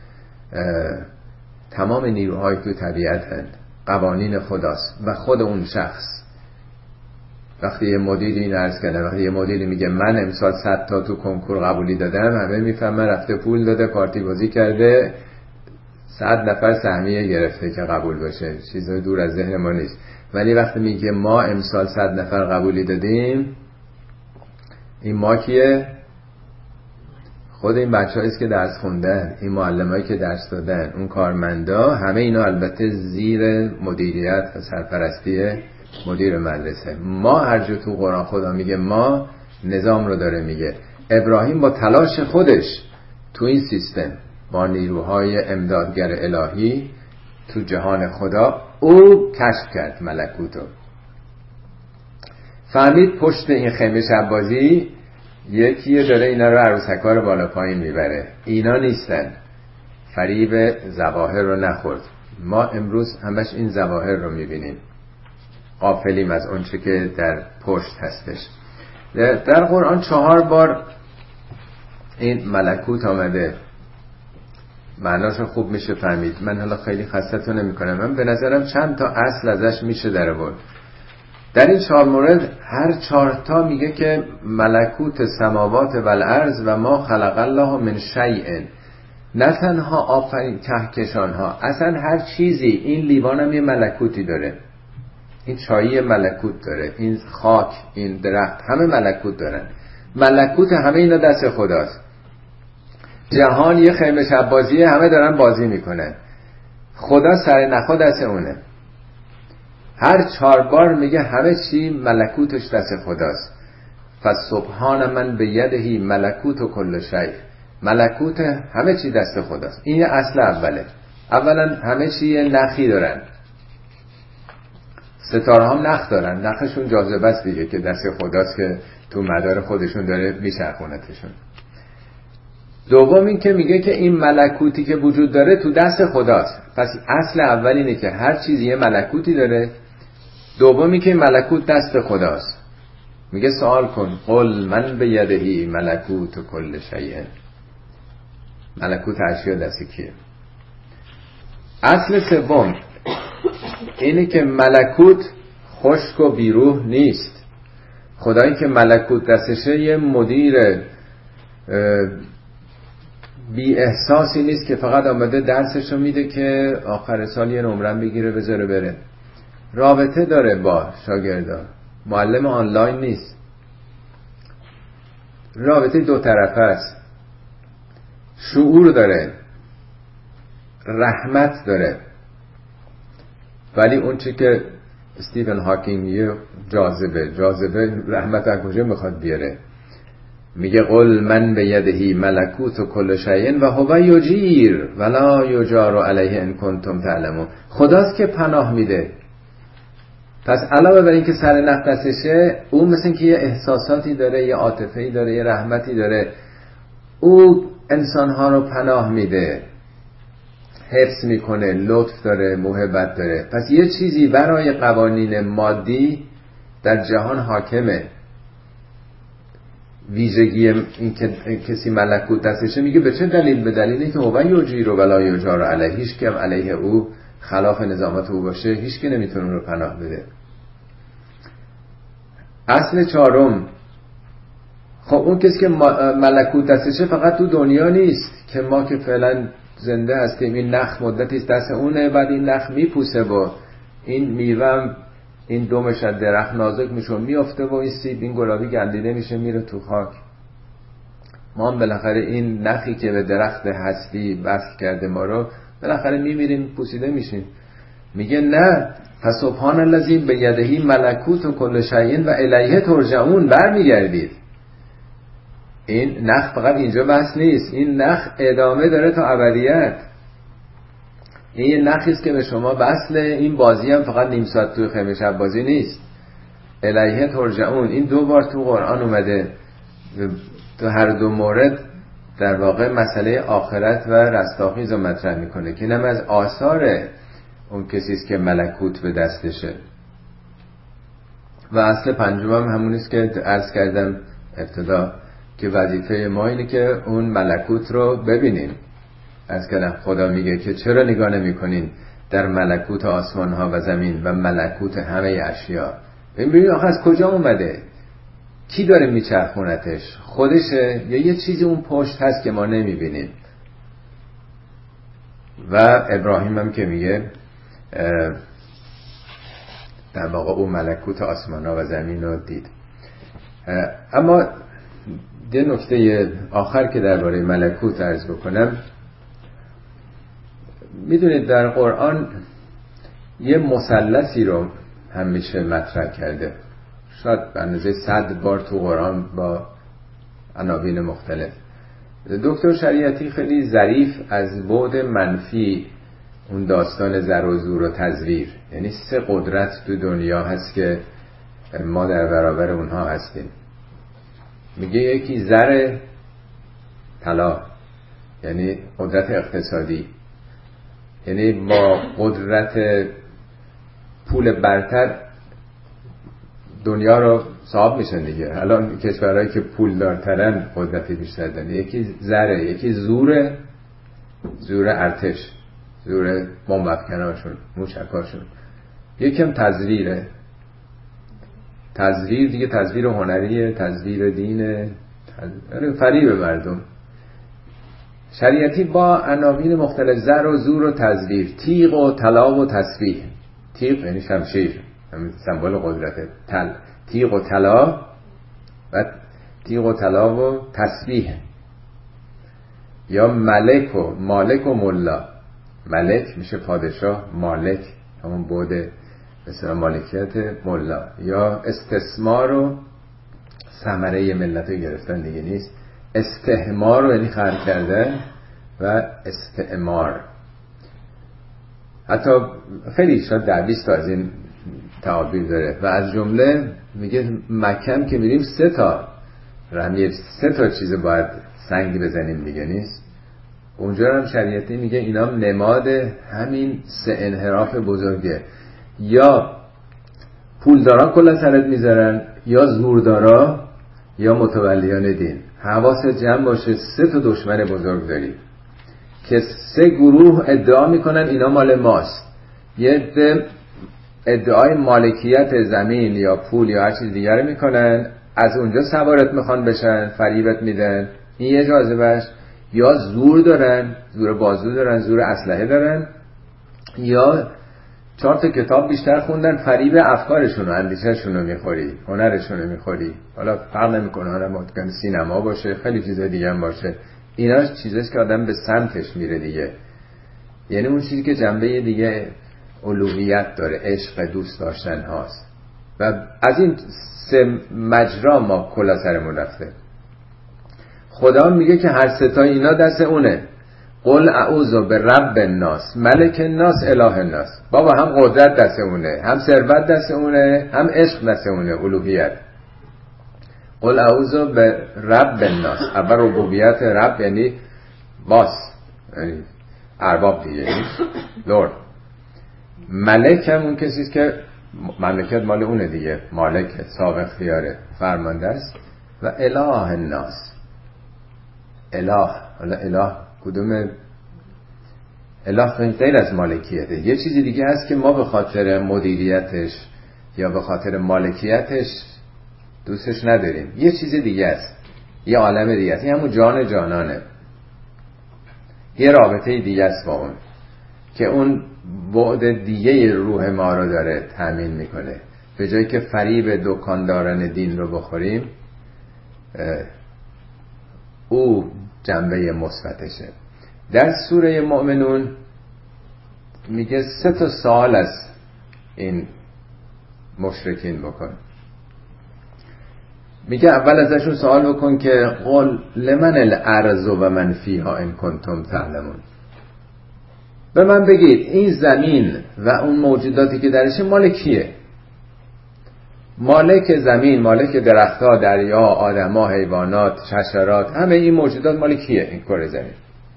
تمام نیروهای تو طبیعت هست، قوانین خداست و خود اون شخص. وقتی یه مدیری این عرض کنه، وقتی یه مدیری میگه من امسال صد تا تو کنکور قبولی دادم، همه میفهمن رفته پول داده، پارتی بازی کرده، صد نفر سهمیه گرفته که قبول بشه. چیزای دور از ذهن ما نیست. ولی وقتی میگه ما امسال صد نفر قبولی دادیم، این ما کیه؟ خود این بچه‌هایی است که درس خوندن، این معلمایی که درس دادن، اون کارمندا، همه اینا البته زیر مدیریت و سرپرستی مدیر مدرسه. ما هر جا تو قرآن خدا میگه ما، نظام رو داره میگه. ابراهیم با تلاش خودش تو این سیستم، با نیروهای امدادگر الهی تو جهان خدا، او کشف کرد ملکوتو. فهمید پشت این خیمه شبازی یکیه داره اینا رو عروسکا رو بالا پایین میبره. اینا نیستن. فریب ظواهر رو نخورد. ما امروز همش این ظواهر رو میبینیم، غافلیم از اون چه که در پشت هستش. در قرآن چهار بار این ملکوت آمده، معناش خوب میشه فهمید. من حالا خیلی خستتو نمی کنم، من به نظرم چند تا اصل ازش میشه در آورد. در این چهار مورد هر چهار تا میگه که ملکوت سماوات و الارض و ما خلق الله من شیء، نه تنها آفرین کهکشان ها، اصلا هر چیزی. این لیوان هم یه ملکوتی داره، این چایی ملکوت داره، این خاک، این درخت، همه ملکوت دارن. ملکوت همه اینا دست خداست. جهان یه خیمه شب بازیه، همه دارن بازی میکنن. خدا سر نخوا دست اونه. هر چهار بار میگه همه چی ملکوتش دست خداست. فسبحان من بیدهی ملکوت و کل شیء. ملکوت همه چی دست خداست. این اصل اوله. اولا همه چی یه نخی دارن. ستاره هم نخ دارن، نخشون جاذبه است دیگه که دست خداست که تو مدار خودشون داره میچرخونتشون. دوم این که میگه که این ملکوتی که وجود داره تو دست خداست. پس اصل اول اینه که هر چیزی یه ملکوتی داره. دومی که ملکوت دست خداست. میگه سوال کن قل من بیدهی ملکوت و کل شیء. ملکوت اشیا دست کیه؟ اصل سوم اینه که ملکوت خشک و بیروح نیست. خدایی که ملکوت دستشه یه مدیر بی احساسی نیست که فقط آمده درسشو میده که آخر سال یه نمرم بگیره بذاره بره. رابطه داره با شاگردان. معلم آنلاین نیست. رابطه دو طرفه است. شعور داره، رحمت داره. ولی اون چی که استیون هاکینگ میگه جاذبه جاذبه رحمت از کجا میخواد بیاره؟ میگه قل من بیدهی ملکوت و کل شیء و هو یجیر ولا یجار علیه ان کنتم تعلمون. خداست که پناه میده. پس علاوه بر این که سر نخ دستشه، اون مثل که یه احساساتی داره، یه عاطفه‌ای داره، یه رحمتی داره. او انسانها رو پناه میده، حفظ میکنه، لطف داره، محبت داره. پس یه چیزی برای قوانین مادی در جهان حاکمه. ویژگی این که کسی ملکوت دستشه، میگه به چه دلیل؟ به دلیلی که هو یجیر و ولا یجار علیه. هیچ که علیه او خلاف نظامات او باشه هیچ که نمیتونه اون رو پناه بده. اصل چهارم، خب اون کسی که ملکوت دستشه فقط تو دنیا نیست که ما که فعلا زنده هستیم. این نخ مدتی دست اونه، بعد این نخ میپوسه و این میوه، این دومش از درخت نازک میشه و میافته و این سیب، این گلابی گندیده میشه میره تو خاک. ما هم بالاخره این نخی که به درخت هستی وصل کرده ما رو بالاخره میمیریم، پوسیده میشیم. میگه نه، فسبحان الذی بیدهی ملکوت و کل شیء و الیه ترجعون. برمیگردید. این نخ فقط اینجا بس نیست، این نخ ادامه داره تا ابدیت. این یه نخی است که به شما وصله. این بازی هم فقط نیم ساعت توی خیمه شب بازی نیست. الیه ترجعون این دو بار تو قرآن اومده. تو هر دو مورد در واقع مسئله آخرت و رستاخیز رو مطرح میکنه که اینم از آثار اون کسی است که ملکوت به دستشه. و اصل پنجم هم همونیست که عرض کردم ابتدا که وظیفه ما اینه که اون ملکوت رو ببینیم. از کلام خدا میگه که چرا نگاه نمی کنین در ملکوت آسمان ها و زمین و ملکوت همه اشیا. ببینید آخه از کجا اومده؟ کی داره میچرخونتش؟ خودشه یا یه چیزی اون پشت هست که ما نمیبینیم؟ و ابراهیم هم که میگه در واقع اون ملکوت آسمان ها و زمین رو دید. اما یه نکته آخر که درباره ملکوت عرض بکنم، میدونید در قرآن یه مثلثی رو همیشه مطرح کرده، شاید به اندازه صد بار تو قرآن با عناوین مختلف. دکتر شریعتی خیلی ظریف از بعد منفی اون داستان زر و زور و تزویر، یعنی سه قدرت تو دنیا هست که ما در برابر اونها هستیم. میگه یکی زر طلا، یعنی قدرت اقتصادی، یعنی با قدرت پول برتر دنیا رو صاحب میشن دیگه. الان کشورهایی که پول دارترن قدرتی بیشتر دارن. یکی زره، یکی زوره، زور ارتش، زور بمب افکناشون، موشکاشون. یکم تزویره، تزویر دیگه، تزویر هنریه، تزویر دینه، تزویر فریب مردم. شریعتی با عناوین مختلف زر و زور و تزویر، تیغ و طلا و تسبیح. تیغ یعنی شمشیر، همین سمبل قدرته. تل تیغ و طلا و تیغ و طلا و تسبیح. یا ملک و مالک و ملا. ملک میشه پادشاه، مالک همون بوده مثلا مالکیت، ملا. یا استثمار و ثمره ملت رو گرفتن دیگه نیست. استهمار رو یعنی خرج کردن و استعمار. حتی خیلی شاید در بیست تا از این تعابیر داره و از جمله میگه مکم که میریم سه تا رمیه، سه تا چیز باید سنگ بزنیم دیگه نیست. اونجا هم شریعتی میگه اینا نماد همین سه انحراف بزرگه، یا پولدارا کلا سرت میذارن، یا زوردارا، یا متولیان دین. حواست جمع باشه، سه تا دشمن بزرگ داری که سه گروه ادعا میکنن اینا مال ماست. یه عده ادعای مالکیت زمین یا پول یا هر چیز دیگه میکنن، از اونجا سوارت میخوان بشن، فریبت میدن، این یه جاذبهش. یا زور دارن، زور بازو دارن، زور اسلحه دارن، یا چهار تا کتاب بیشتر خوندن، فریب افکارشون و اندیشهشون رو میخوری، هنرشون رو میخوری. حالا فرق نمیکنه، حالا ممکن سینما باشه، خیلی چیزای دیگه هم باشه. اینا چیزاست که آدم به سمتش میره دیگه. یعنی اون چیزی که جنبه دیگه الوهیت داره، عشق، دوست داشتن هاست. و از این سه مجرا ما کلا سرمون رفته. خدا میگه که هر ستای اینا دست اونه. قل اعوذ برب الناس ملک الناس اله الناس. بابا هم قدرت دست اونه، هم ثروت دست اونه، هم عشق دست اونه، الوهیت. قل اعوذ برب الناس. اول ربوبیت، رب یعنی باس، یعنی ارباب دیگه، لورد. ملک هم اون کسیست که مملکت مال اونه دیگه، مالک صاحب اختیاره، فرمانده است. و اله الناس. اله، حالا اله کدوم اله؟ غیر از مالکیته یه چیزی دیگه هست که ما به خاطر مدیریتش یا به خاطر مالکیتش دوستش نداریم. یه چیز دیگه است، یه عالم دیگه است، یه همون جان جانانه، یه رابطه دیگه است با اون که اون بعد دیگه روح ما رو داره تامین میکنه. به جایی که فریب دکانداران دین رو بخوریم، او جنبه مثبتشه. در سوره مؤمنون میگه سه تا سوال از این مشرکین بکن. میگه اول ازشون سوال بکن که قل لمن الارض و من فیها ان کنتم تعلمون. به من بگید این زمین و اون موجوداتی که درشه مال کیه؟ مالک زمین، مالک درختها، دریا، آدم‌ها، حیوانات، حشرات، همه این موجودات مال کیه این کره زمین؟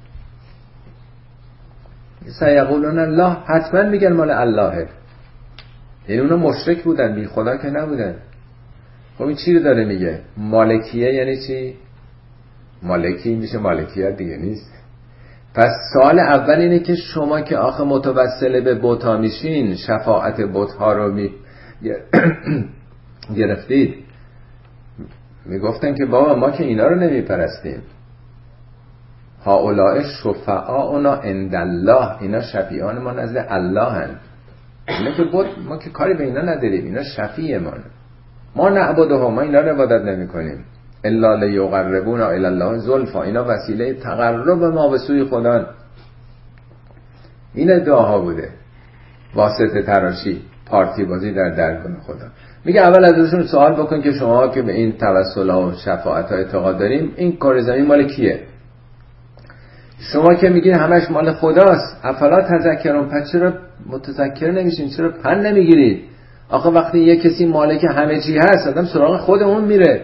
سیقولون الله. حتما میگن مال اللهه. یعنی اونا مشرک بودن، بی خدا که نبودن. خب این چی رو داره میگه؟ مالکیه یعنی چی؟ مالکی میشه مالکیت دیگه نیست. پس سوال اول اینه که شما که آخه متوسل به بت‌ها میشین، شفاعت بت‌ها رو می گرفتید، میگفتن که بابا ما که اینا رو نمیپرستیم، هؤلاء شفعاؤنا عند الله، اینا شفیعان ما نزد الله هن. اینا که بود ما که کاری به اینا نداریم، اینا شفیع ما ما نعبدهم، ما اینا رو عبادت نمی کنیم الا لیقربونا الی الله زلفا، اینا وسیله تقرب ما به سوی خدا. این ادعاها بوده، واسطه تراشی، پارتی بازی در درگاه خدا. میگه اول ازشون سوال بکن که شما که به این توسل و شفاعت ها اعتقاد داریم، این کار زمین مال کیه؟ شما که میگین همش مال خداست، افلا تذکرون، پس چرا متذکر نمیشین؟ چرا پند نمیگیرید؟ آخه وقتی یه کسی مالک همه چی هست، آدم سراغ خودمون میره.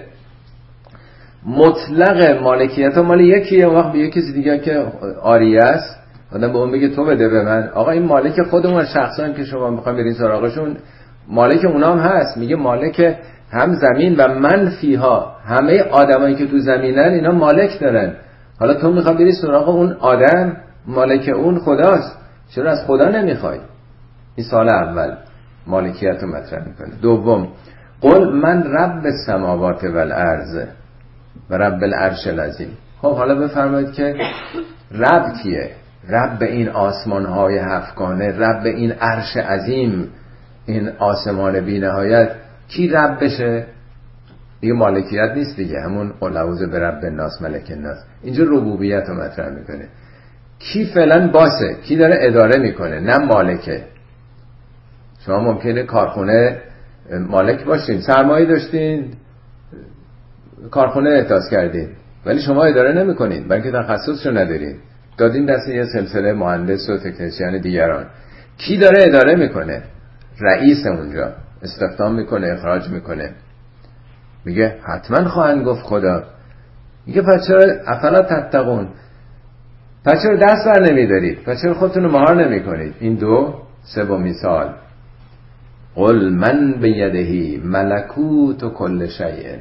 مطلق مالکیت ها مال یکیه، اون وقت به یه کسی دیگه که آریه است آدم به اون بگه تو بده به من. آقا این مالک خودمون، شخصا که شما میخوایم برین سراغشون، مالک اونا هم هست. میگه مالک هم زمین و من فیها، همه آدمایی که تو زمینن اینا مالک دارن. حالا تو میخوای بری سراغ اون آدم، مالک اون خداست، چرا از خدا نمیخوای؟ این سال اول مالکیت رو مطرح میکنه. دوم، قل من رب السماوات والارض و رب العرش العظیم. خب حالا بفرمایید که رب کیه؟ رب این آسمان های هفتگانه، رب این عرش عظیم، این آسمان بی نهایت، کی رب بشه؟ دیگه مالکیت نیست دیگه، همون قل اعوذ برب الناس ملک الناس. اینجا ربوبیت رو مطرح میکنه. کی فعلا باسه؟ کی داره اداره میکنه؟ نه مالکه. شما ممکنه کارخونه مالک باشین، سرمایه داشتین، کارخونه احداث کردین، ولی شما اداره نمیکنین، بلکه تخصصشو ندارین، دادین دست یه سلسله مهندس و تکنسین دیگران. کی داره اداره میکنه؟ رئیس اونجا استخدام میکنه، اخراج میکنه. میگه حتما خواهند گفت خدا. میگه پس چرا افلا تتقون؟ پس چرا دست بر نمیدارید؟ پس چرا خودتون رو مهار نمیکنید؟ این دو سومین سوال. قل من بیدهی ملکوت و کل شیء.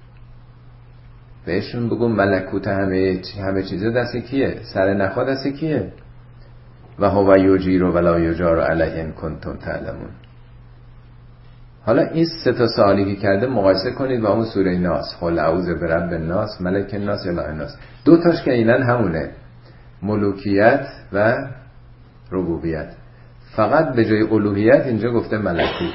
بهشون بگو ملکوت همه همه چیزه دست کیه؟ سر نخوا دست کیه؟ و هو یجیر و لا یجار علیه ان کنتم تعلمون. حالا این سه تا سوالی که کرده مقایسه کنید با اون سوره ناس، قل اعوذ برب الناس ملک الناس اله الناس. دو تاش که اینن همونه، ملوکیت و ربوبیت. فقط به جای الوهیت اینجا گفته ملکوت.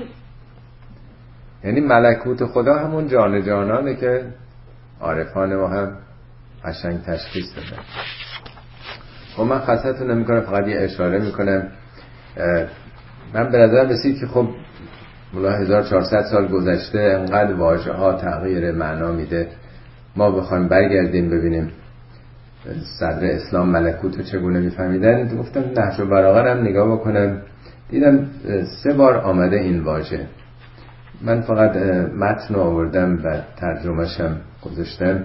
یعنی ملکوت خدا همون جان جانانه که عارفان ما هم قشنگ تشخیص دادن. خب من خاصتون نمیکنم، فقط یه اشاره میکنم. من به نظر رسید که خب مولا هزار و چهارصد سال گذشته انقدر واژه ها تغییر معنا میده، ما بخوایم برگردیم ببینیم صدر اسلام ملکوت رو چگونه میفهمیدن. گفتم نهج البلاغه هم نگاه بکنم، دیدم سه بار آمده این واژه. من فقط متن رو آوردم و ترجمه‌شم گذاشتم،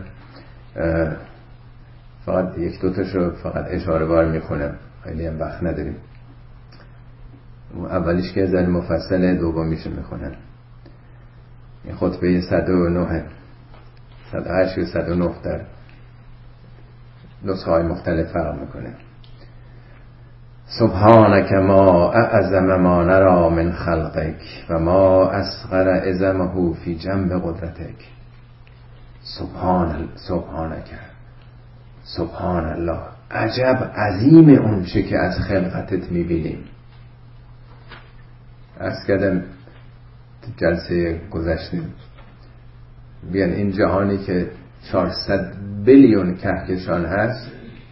فقط یک دوتاش رو فقط اشاره بار میخونم، خیلی هم وقت نداریم. اولیش که زن مفصله، دومیش میخونم. این خطبه صد و نه صد و هشت و صد و نه در نسخه های مختلف فرق میکنه. سبحانك ما اعظم ما نرى من خلقك و ما اصغر عظمه فی جنب قدرتك. سبحان سبحانك، سبحان الله، عجب عظیم اون چه که از خلقتت میبینیم. عرض کردم جلسه گذشته، بیان این جهانی که چهارصد بیلیون کهکشان هست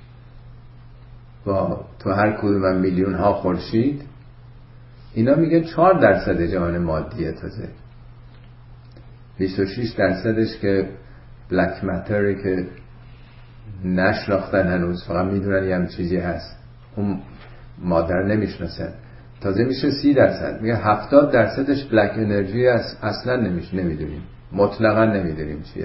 با تو هر کدوم میلیون ها خورشید، اینا میگن چهار درصد جهان مادیه، تازه بیست و شش درصدش که بلک ماتره که نشناختن هنوز، فقط میدونن یه هم چیزی هست، اون مادر نمیشناسن، تازه میشه سی درصد. میگه هفتاد درصدش بلک انرژی است، اصلا نمیشه، نمیدونیم، مطلقا نمیدونیم چیه.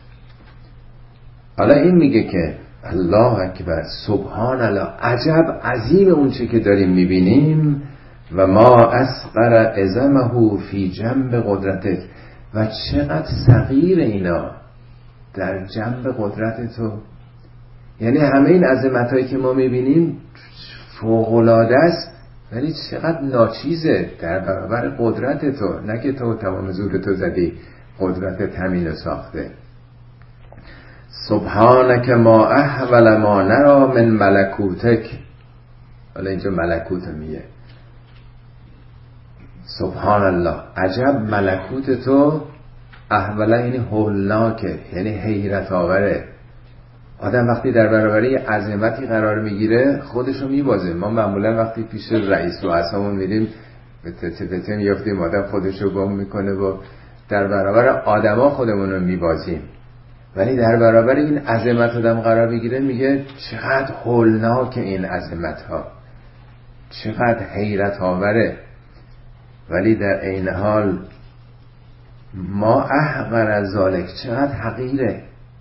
حالا این میگه که الله اکبر، سبحان الله، عجب عظیم اون چی که داریم میبینیم، و ما اصغر عظمه فی جنب قدرتک، و چقدر صغیر اینا در جنب قدرت تو. یعنی همه این عظمتایی که ما میبینیم فوق‌العاده است، ولی چقدر ناچیزه در برابر قدرت تو. نه که تو تمام زور تو زدی، قدرت همین رو ساخته. سبحانك ما احول ما نرى من ملکوتک. حالا اینجا ملکوت میگه، سبحان الله، عجب ملکوت تو. احوله یعنی هولناکه، یعنی حیرت آوره. آدم وقتی در برابر یه عظمتی قرار میگیره خودشو میبازه. ما معمولا وقتی پیش رئیس و اعظمون میریم به تته تته میافتیم، آدم خودشو گم میکنه و در برابر آدما خودمون رو میبازیم. ولی در برابر این عظمت آدم قرار بگیره میگه چقدر هولناک این عظمت ها، چقدر حیرت آوره. ولی در عین حال ما احقر از ذالک، چقدر حقیره.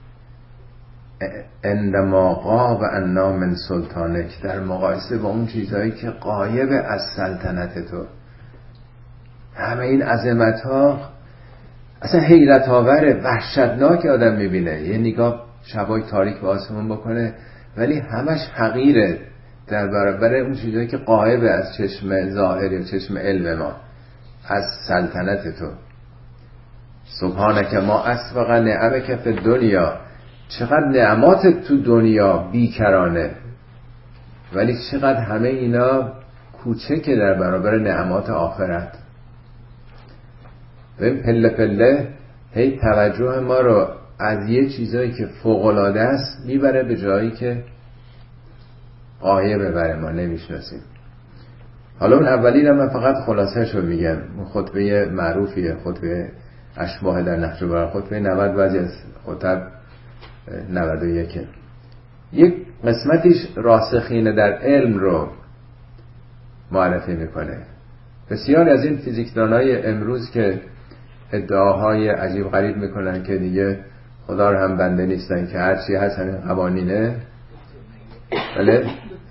اندما غاب عنا من سلطانک، در مقایسه با اون چیزهایی که غایب از سلطنت تو. همه این عظمت ها اصلا حیرت آوره، وحشتناک آدم میبینه. یه نگاه شبای تاریک به آسمون بکنه، ولی همش حقیره در برابر اون چیزهایی که غایب از چشم ظاهر یا چشم علم ما، از سلطنت تو. سبحانك ما اسبغ نعمك فی الدنیا، چقدر نعمات تو دنیا بیکرانه، ولی چقدر همه اینا کوچکه در برابر نعمات آخرت. ببین پله پله هی توجه ما رو از یه چیزایی که فوق‌العاده است میبره به جایی که قایه ببره ما نمیشناسیم. حالا اون اولی رو من فقط خلاصه شو میگم، اون خطبه معروفیه، خطبه اشباه در نهج البلاغه، خطبه نود بعضی از خطب نود و یک. یک قسمتیش راسخین در علم رو معرفی میکنه. بسیار از این فیزیکدانای امروز که ادعاهای عجیب غریب میکنن که دیگه خدا رو هم بنده نیستن، که هرچی هست همین قوانینه، بله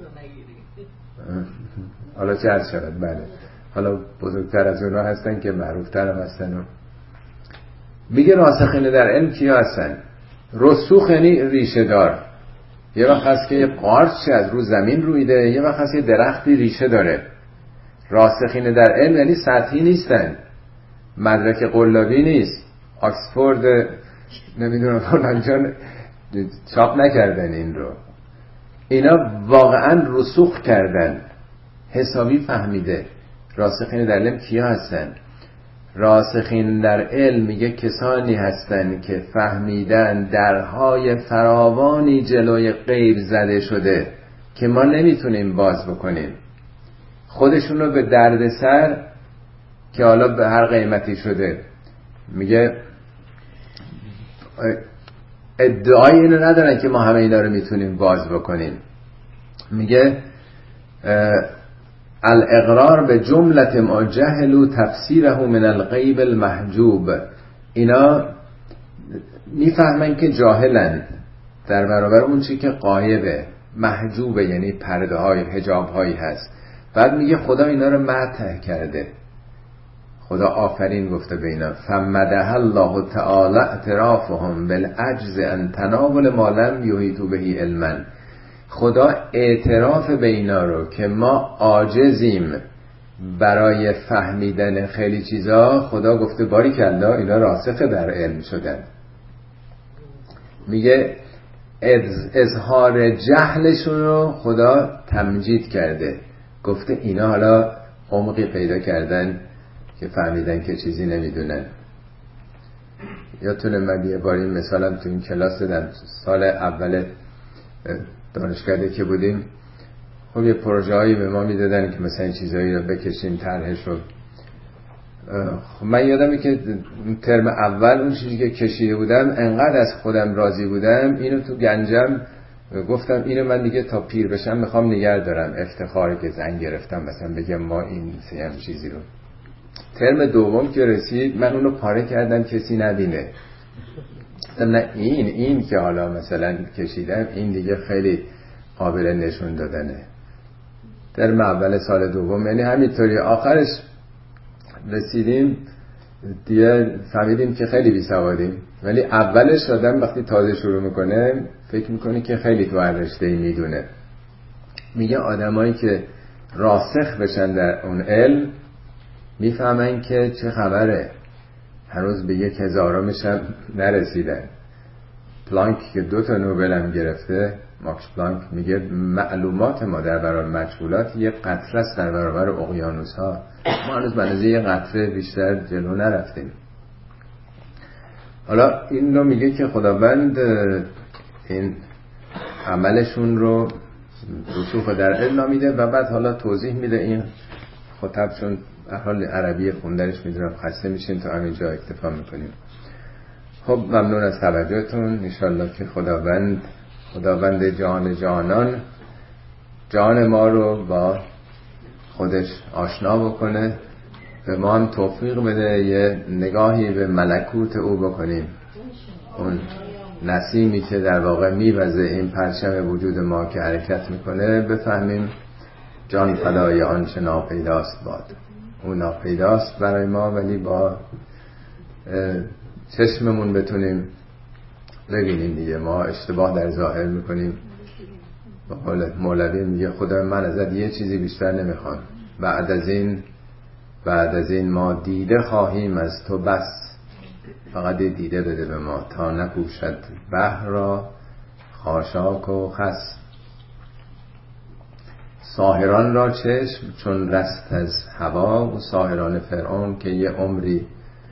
حالا چه هست شود، بله حالا بزرگتر از اونا هستن که معروفتر هم هستن. و میگه راسخین در علم کیا هستن؟ رسوخ یعنی ریشه دار. یه وقت هست که یه قارچ از رو زمین رویده، یه وقت هست یه درختی ریشه داره. راسخین در علم یعنی سطحی نیستن، مدرک قلابی نیست، آکسفورد نمیدونم فلانجان چاپ نکردن این رو، اینا واقعا رسوخ کردن، حسابی فهمیده. راسخین در علم کیا هستن؟ راسخین در علم میگه کسانی هستن که فهمیدن درهای فراوانی جلوی غیب زده شده که ما نمیتونیم باز بکنیم، خودشون رو به دردسر که حالا به هر قیمتی شده. میگه ادعای اینو ندارن که ما همه اینا رو میتونیم باز بکنیم. میگه الاقرار به جملت ما جهلوا تفسیره من الغیب المحجوب، اینا میفهمن که جاهلن در برابر اون چی که غایبه، محجوبه یعنی پرده های حجاب هایی هست. بعد میگه خدا اینا رو مدح کرده، خدا آفرین گفته به اینا. فمدح الله تعالی اعترافهم بالعجز ان تناول ما لم یحیطوا به علما، خدا اعتراف به اینا رو که ما عاجزیم برای فهمیدن خیلی چیزا، خدا گفته باریکالله اینا راسخ در علم شدن. میگه اظهار جهلشون رو خدا تمجید کرده، گفته اینا حالا عمقی پیدا کردن که فهمیدن که چیزی نمیدونن. یادتونه من یه بار این مثالم تو این کلاس دادم، سال اول دانشگاهی که بودیم، خب یه پروژه هایی به ما میدادن که مثلا این چیزایی رو بکشیم طرحش رو. خب من یادمه که ترم اول اون چیزی که کشیده بودم انقدر از خودم راضی بودم، اینو تو گنجم گفتم اینو من دیگه تا پیر بشم میخوام نگه دارم، افتخاری که زن گرفتم مثلا بگم ما این سیم چیزی رو. ترم دوم که رسید من اونو پاره کردم کسی نبینه، نه این این که حالا مثلا کشیدم این دیگه خیلی قابل نشون دادنه. ترم اول سال دوم یعنی همینطوری آخرش رسیدیم دیگه فهمیدیم که خیلی بی سوادیم، ولی اولش آدم وقتی تازه شروع میکنه فکر میکنه که خیلی تو هر رشته‌ای میدونه. میگه آدمایی که راسخ بشن در اون علم میفهمن که چه خبره، هنوز به یک هزارمش هم نرسیدن. پلانک که دو تا نوبل هم گرفته، ماکس پلانک، میگه معلومات ما در برابر مجهولات یک قطره است در برابر اقیانوس ها، ما هنوز به اندازه یک قطره بیشتر جلو نرفتیم. حالا این رو میگه که خداوند این عملشون رو رسوخ در علم نامیده و بعد حالا توضیح میده. این خطب چون حال عربی خوندنش میدونم خسته میشین، تا همینجا اکتفا میکنیم. خب ممنون از توجهتون. انشالله که خداوند خداوند جان جانان جان ما رو با خودش آشنا بکنه، به ما هم توفیق بده یه نگاهی به ملکوت او بکنیم، اون نسیمی که در واقع میوزه این پرچم وجود ما که حرکت میکنه، بفهمیم جان فدای آنچه ناپیداست باد. اون ناپیداست برای ما، ولی با چشممون بتونیم ببینیم دیگه. ما اشتباه در ظاهر میکنیم. با قول مولوی میگه خدا من ازت یه چیزی بیشتر نمیخوام، بعد از این بعد از این ما دیده خواهیم از تو بس، فقط دیده بده به ما تا نپوشد بحر را خاشاک و خس. ساحران را چشم چون رست از هوا، و ساحران فرعون که یه عمری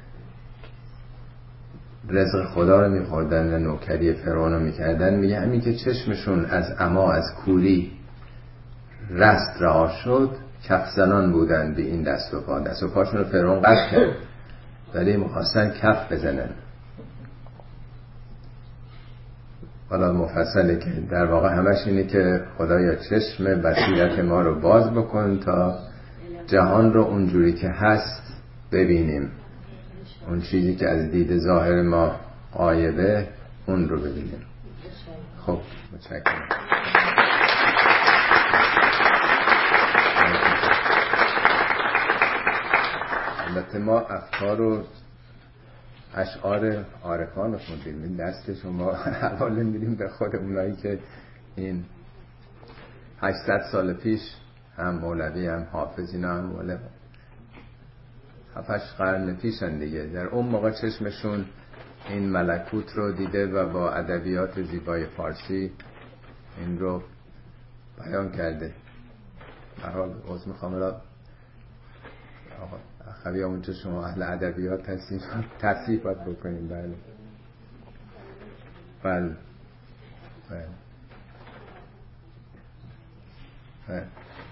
رزق خدا رو میخوردن و نوکری فرعون رو میکردن، میگه همین که چشمشون از عما از کوری رست رها شد، کف زنان بودن به این دست و پا. دست و پاشون رو فرعون قطع کرد ولی میخواستن کف بزنن. حالا مفصله که در واقع همش اینه که خدایا چشم بصیرت ما رو باز بکن تا جهان رو اونجوری که هست ببینیم، اون چیزی که از دید ظاهر ما غایبه اون رو ببینیم. خب متشکرم. البته ما افکار و اشعار عارفان رو خوندیم، این دست شما حواله میدیم به خود اونایی که این هشتصد سال پیش هم مولوی هم حافظ اینا هم مولوی هفتش قرن پیشن دیگه، در اون موقع چشمشون این ملکوت رو دیده و با ادبیات زیبای فارسی این رو بیان کرده. به حال عذر میخوام را آقا اخوی همونجا شما اهل ادبیات هستیم تصحیح باید بکنیم. بله بله بله بله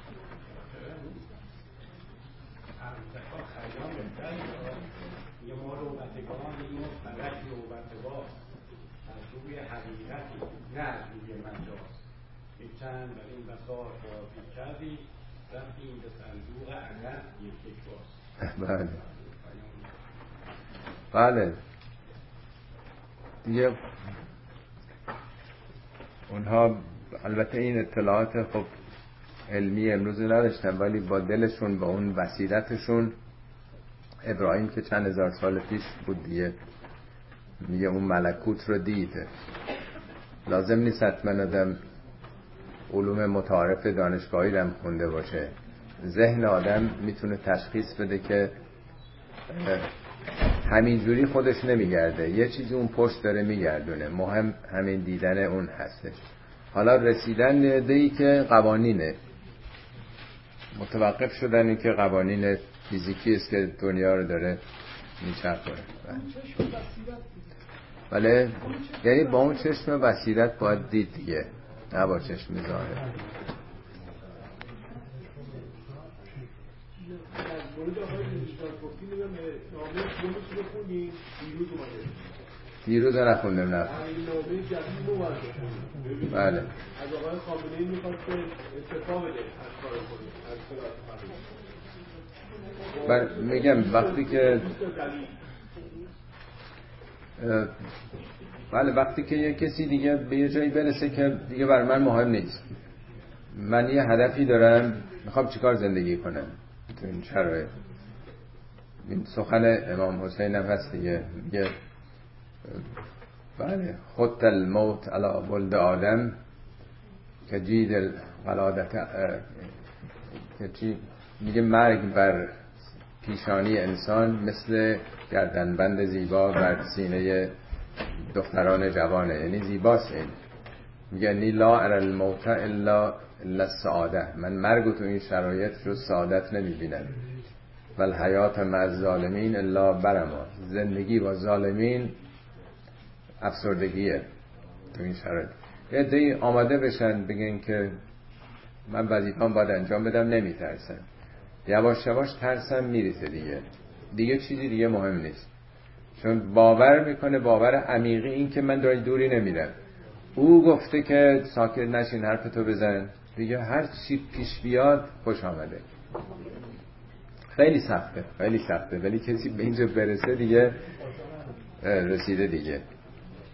یه ما روبتگان این فلک روبتگاه از روی حقیقتی نه از روی مجاز، یک چند بر این بسار بازی کردی رفتیم به صندوق عقل یک یک باز. بله بله دیگه اونها البته این اطلاعات خب علمی امروز نداشتن، ولی با دلشون با اون بصیرتشون، ابراهیم که چند هزار سال پیش بود دیگه میگه اون ملکوت رو دیده. لازم نیست حتما آدم علوم متعارف دانشگاهی هم خونده باشه، ذهن آدم میتونه تشخیص بده که همینجوری خودش نمیگرده، یه چیزی اون پشت داره میگردونه، مهم همین دیدن اون هستش. حالا رسیدن دیده‌ای که قوانینه متوقف شدن، این که قوانین فیزیکی است که دنیا رو داره میچرخونه. بله یعنی با اون چشم بصیرت باید دید دیگه، نه با چشم ظاهر. دیروز نخوندم نه. بله. از آقای خامنه‌ای میخواد که استعفا بده از کار خودش از بله میگم وقتی که بله وقتی که یه کسی دیگه به یه جایی برسه که دیگه بر من مهم نیست، من یه هدفی دارم میخوام چیکار زندگی کنم تو این شرایط. این سخن امام حسین هم هست دیگه، میگه بله خط الموت علی ولد آدم که جید الولادت، که چی میگه مرگ بر پیشانی انسان مثل گردنبند زیبا بر سینه دختران جوانه، یعنی زیباست. این میگه نی لا ار الموت الا الا السعاده، من مرگ تو این شرایط جز سعادت نمیبینم. ول حیات مع الظالمین الا برما، زندگی با ظالمین افسردگیه تو این شرایط. یه عده‌ای آماده بشن بگن که من وظیفه‌ام باید انجام بدم، نمیترسن، یواش یواش ترسم میریسه دیگه، دیگه چیزی دیگه مهم نیست، چون باور میکنه، باور عمیقی این که من داری دوری نمیرم، او گفته که ساکت نشین حرفتو بزن دیگه، هر چی پیش بیاد خوش آمده. خیلی سخته خیلی سخته ولی کسی به اینجا برسه دیگه رسیده دیگه.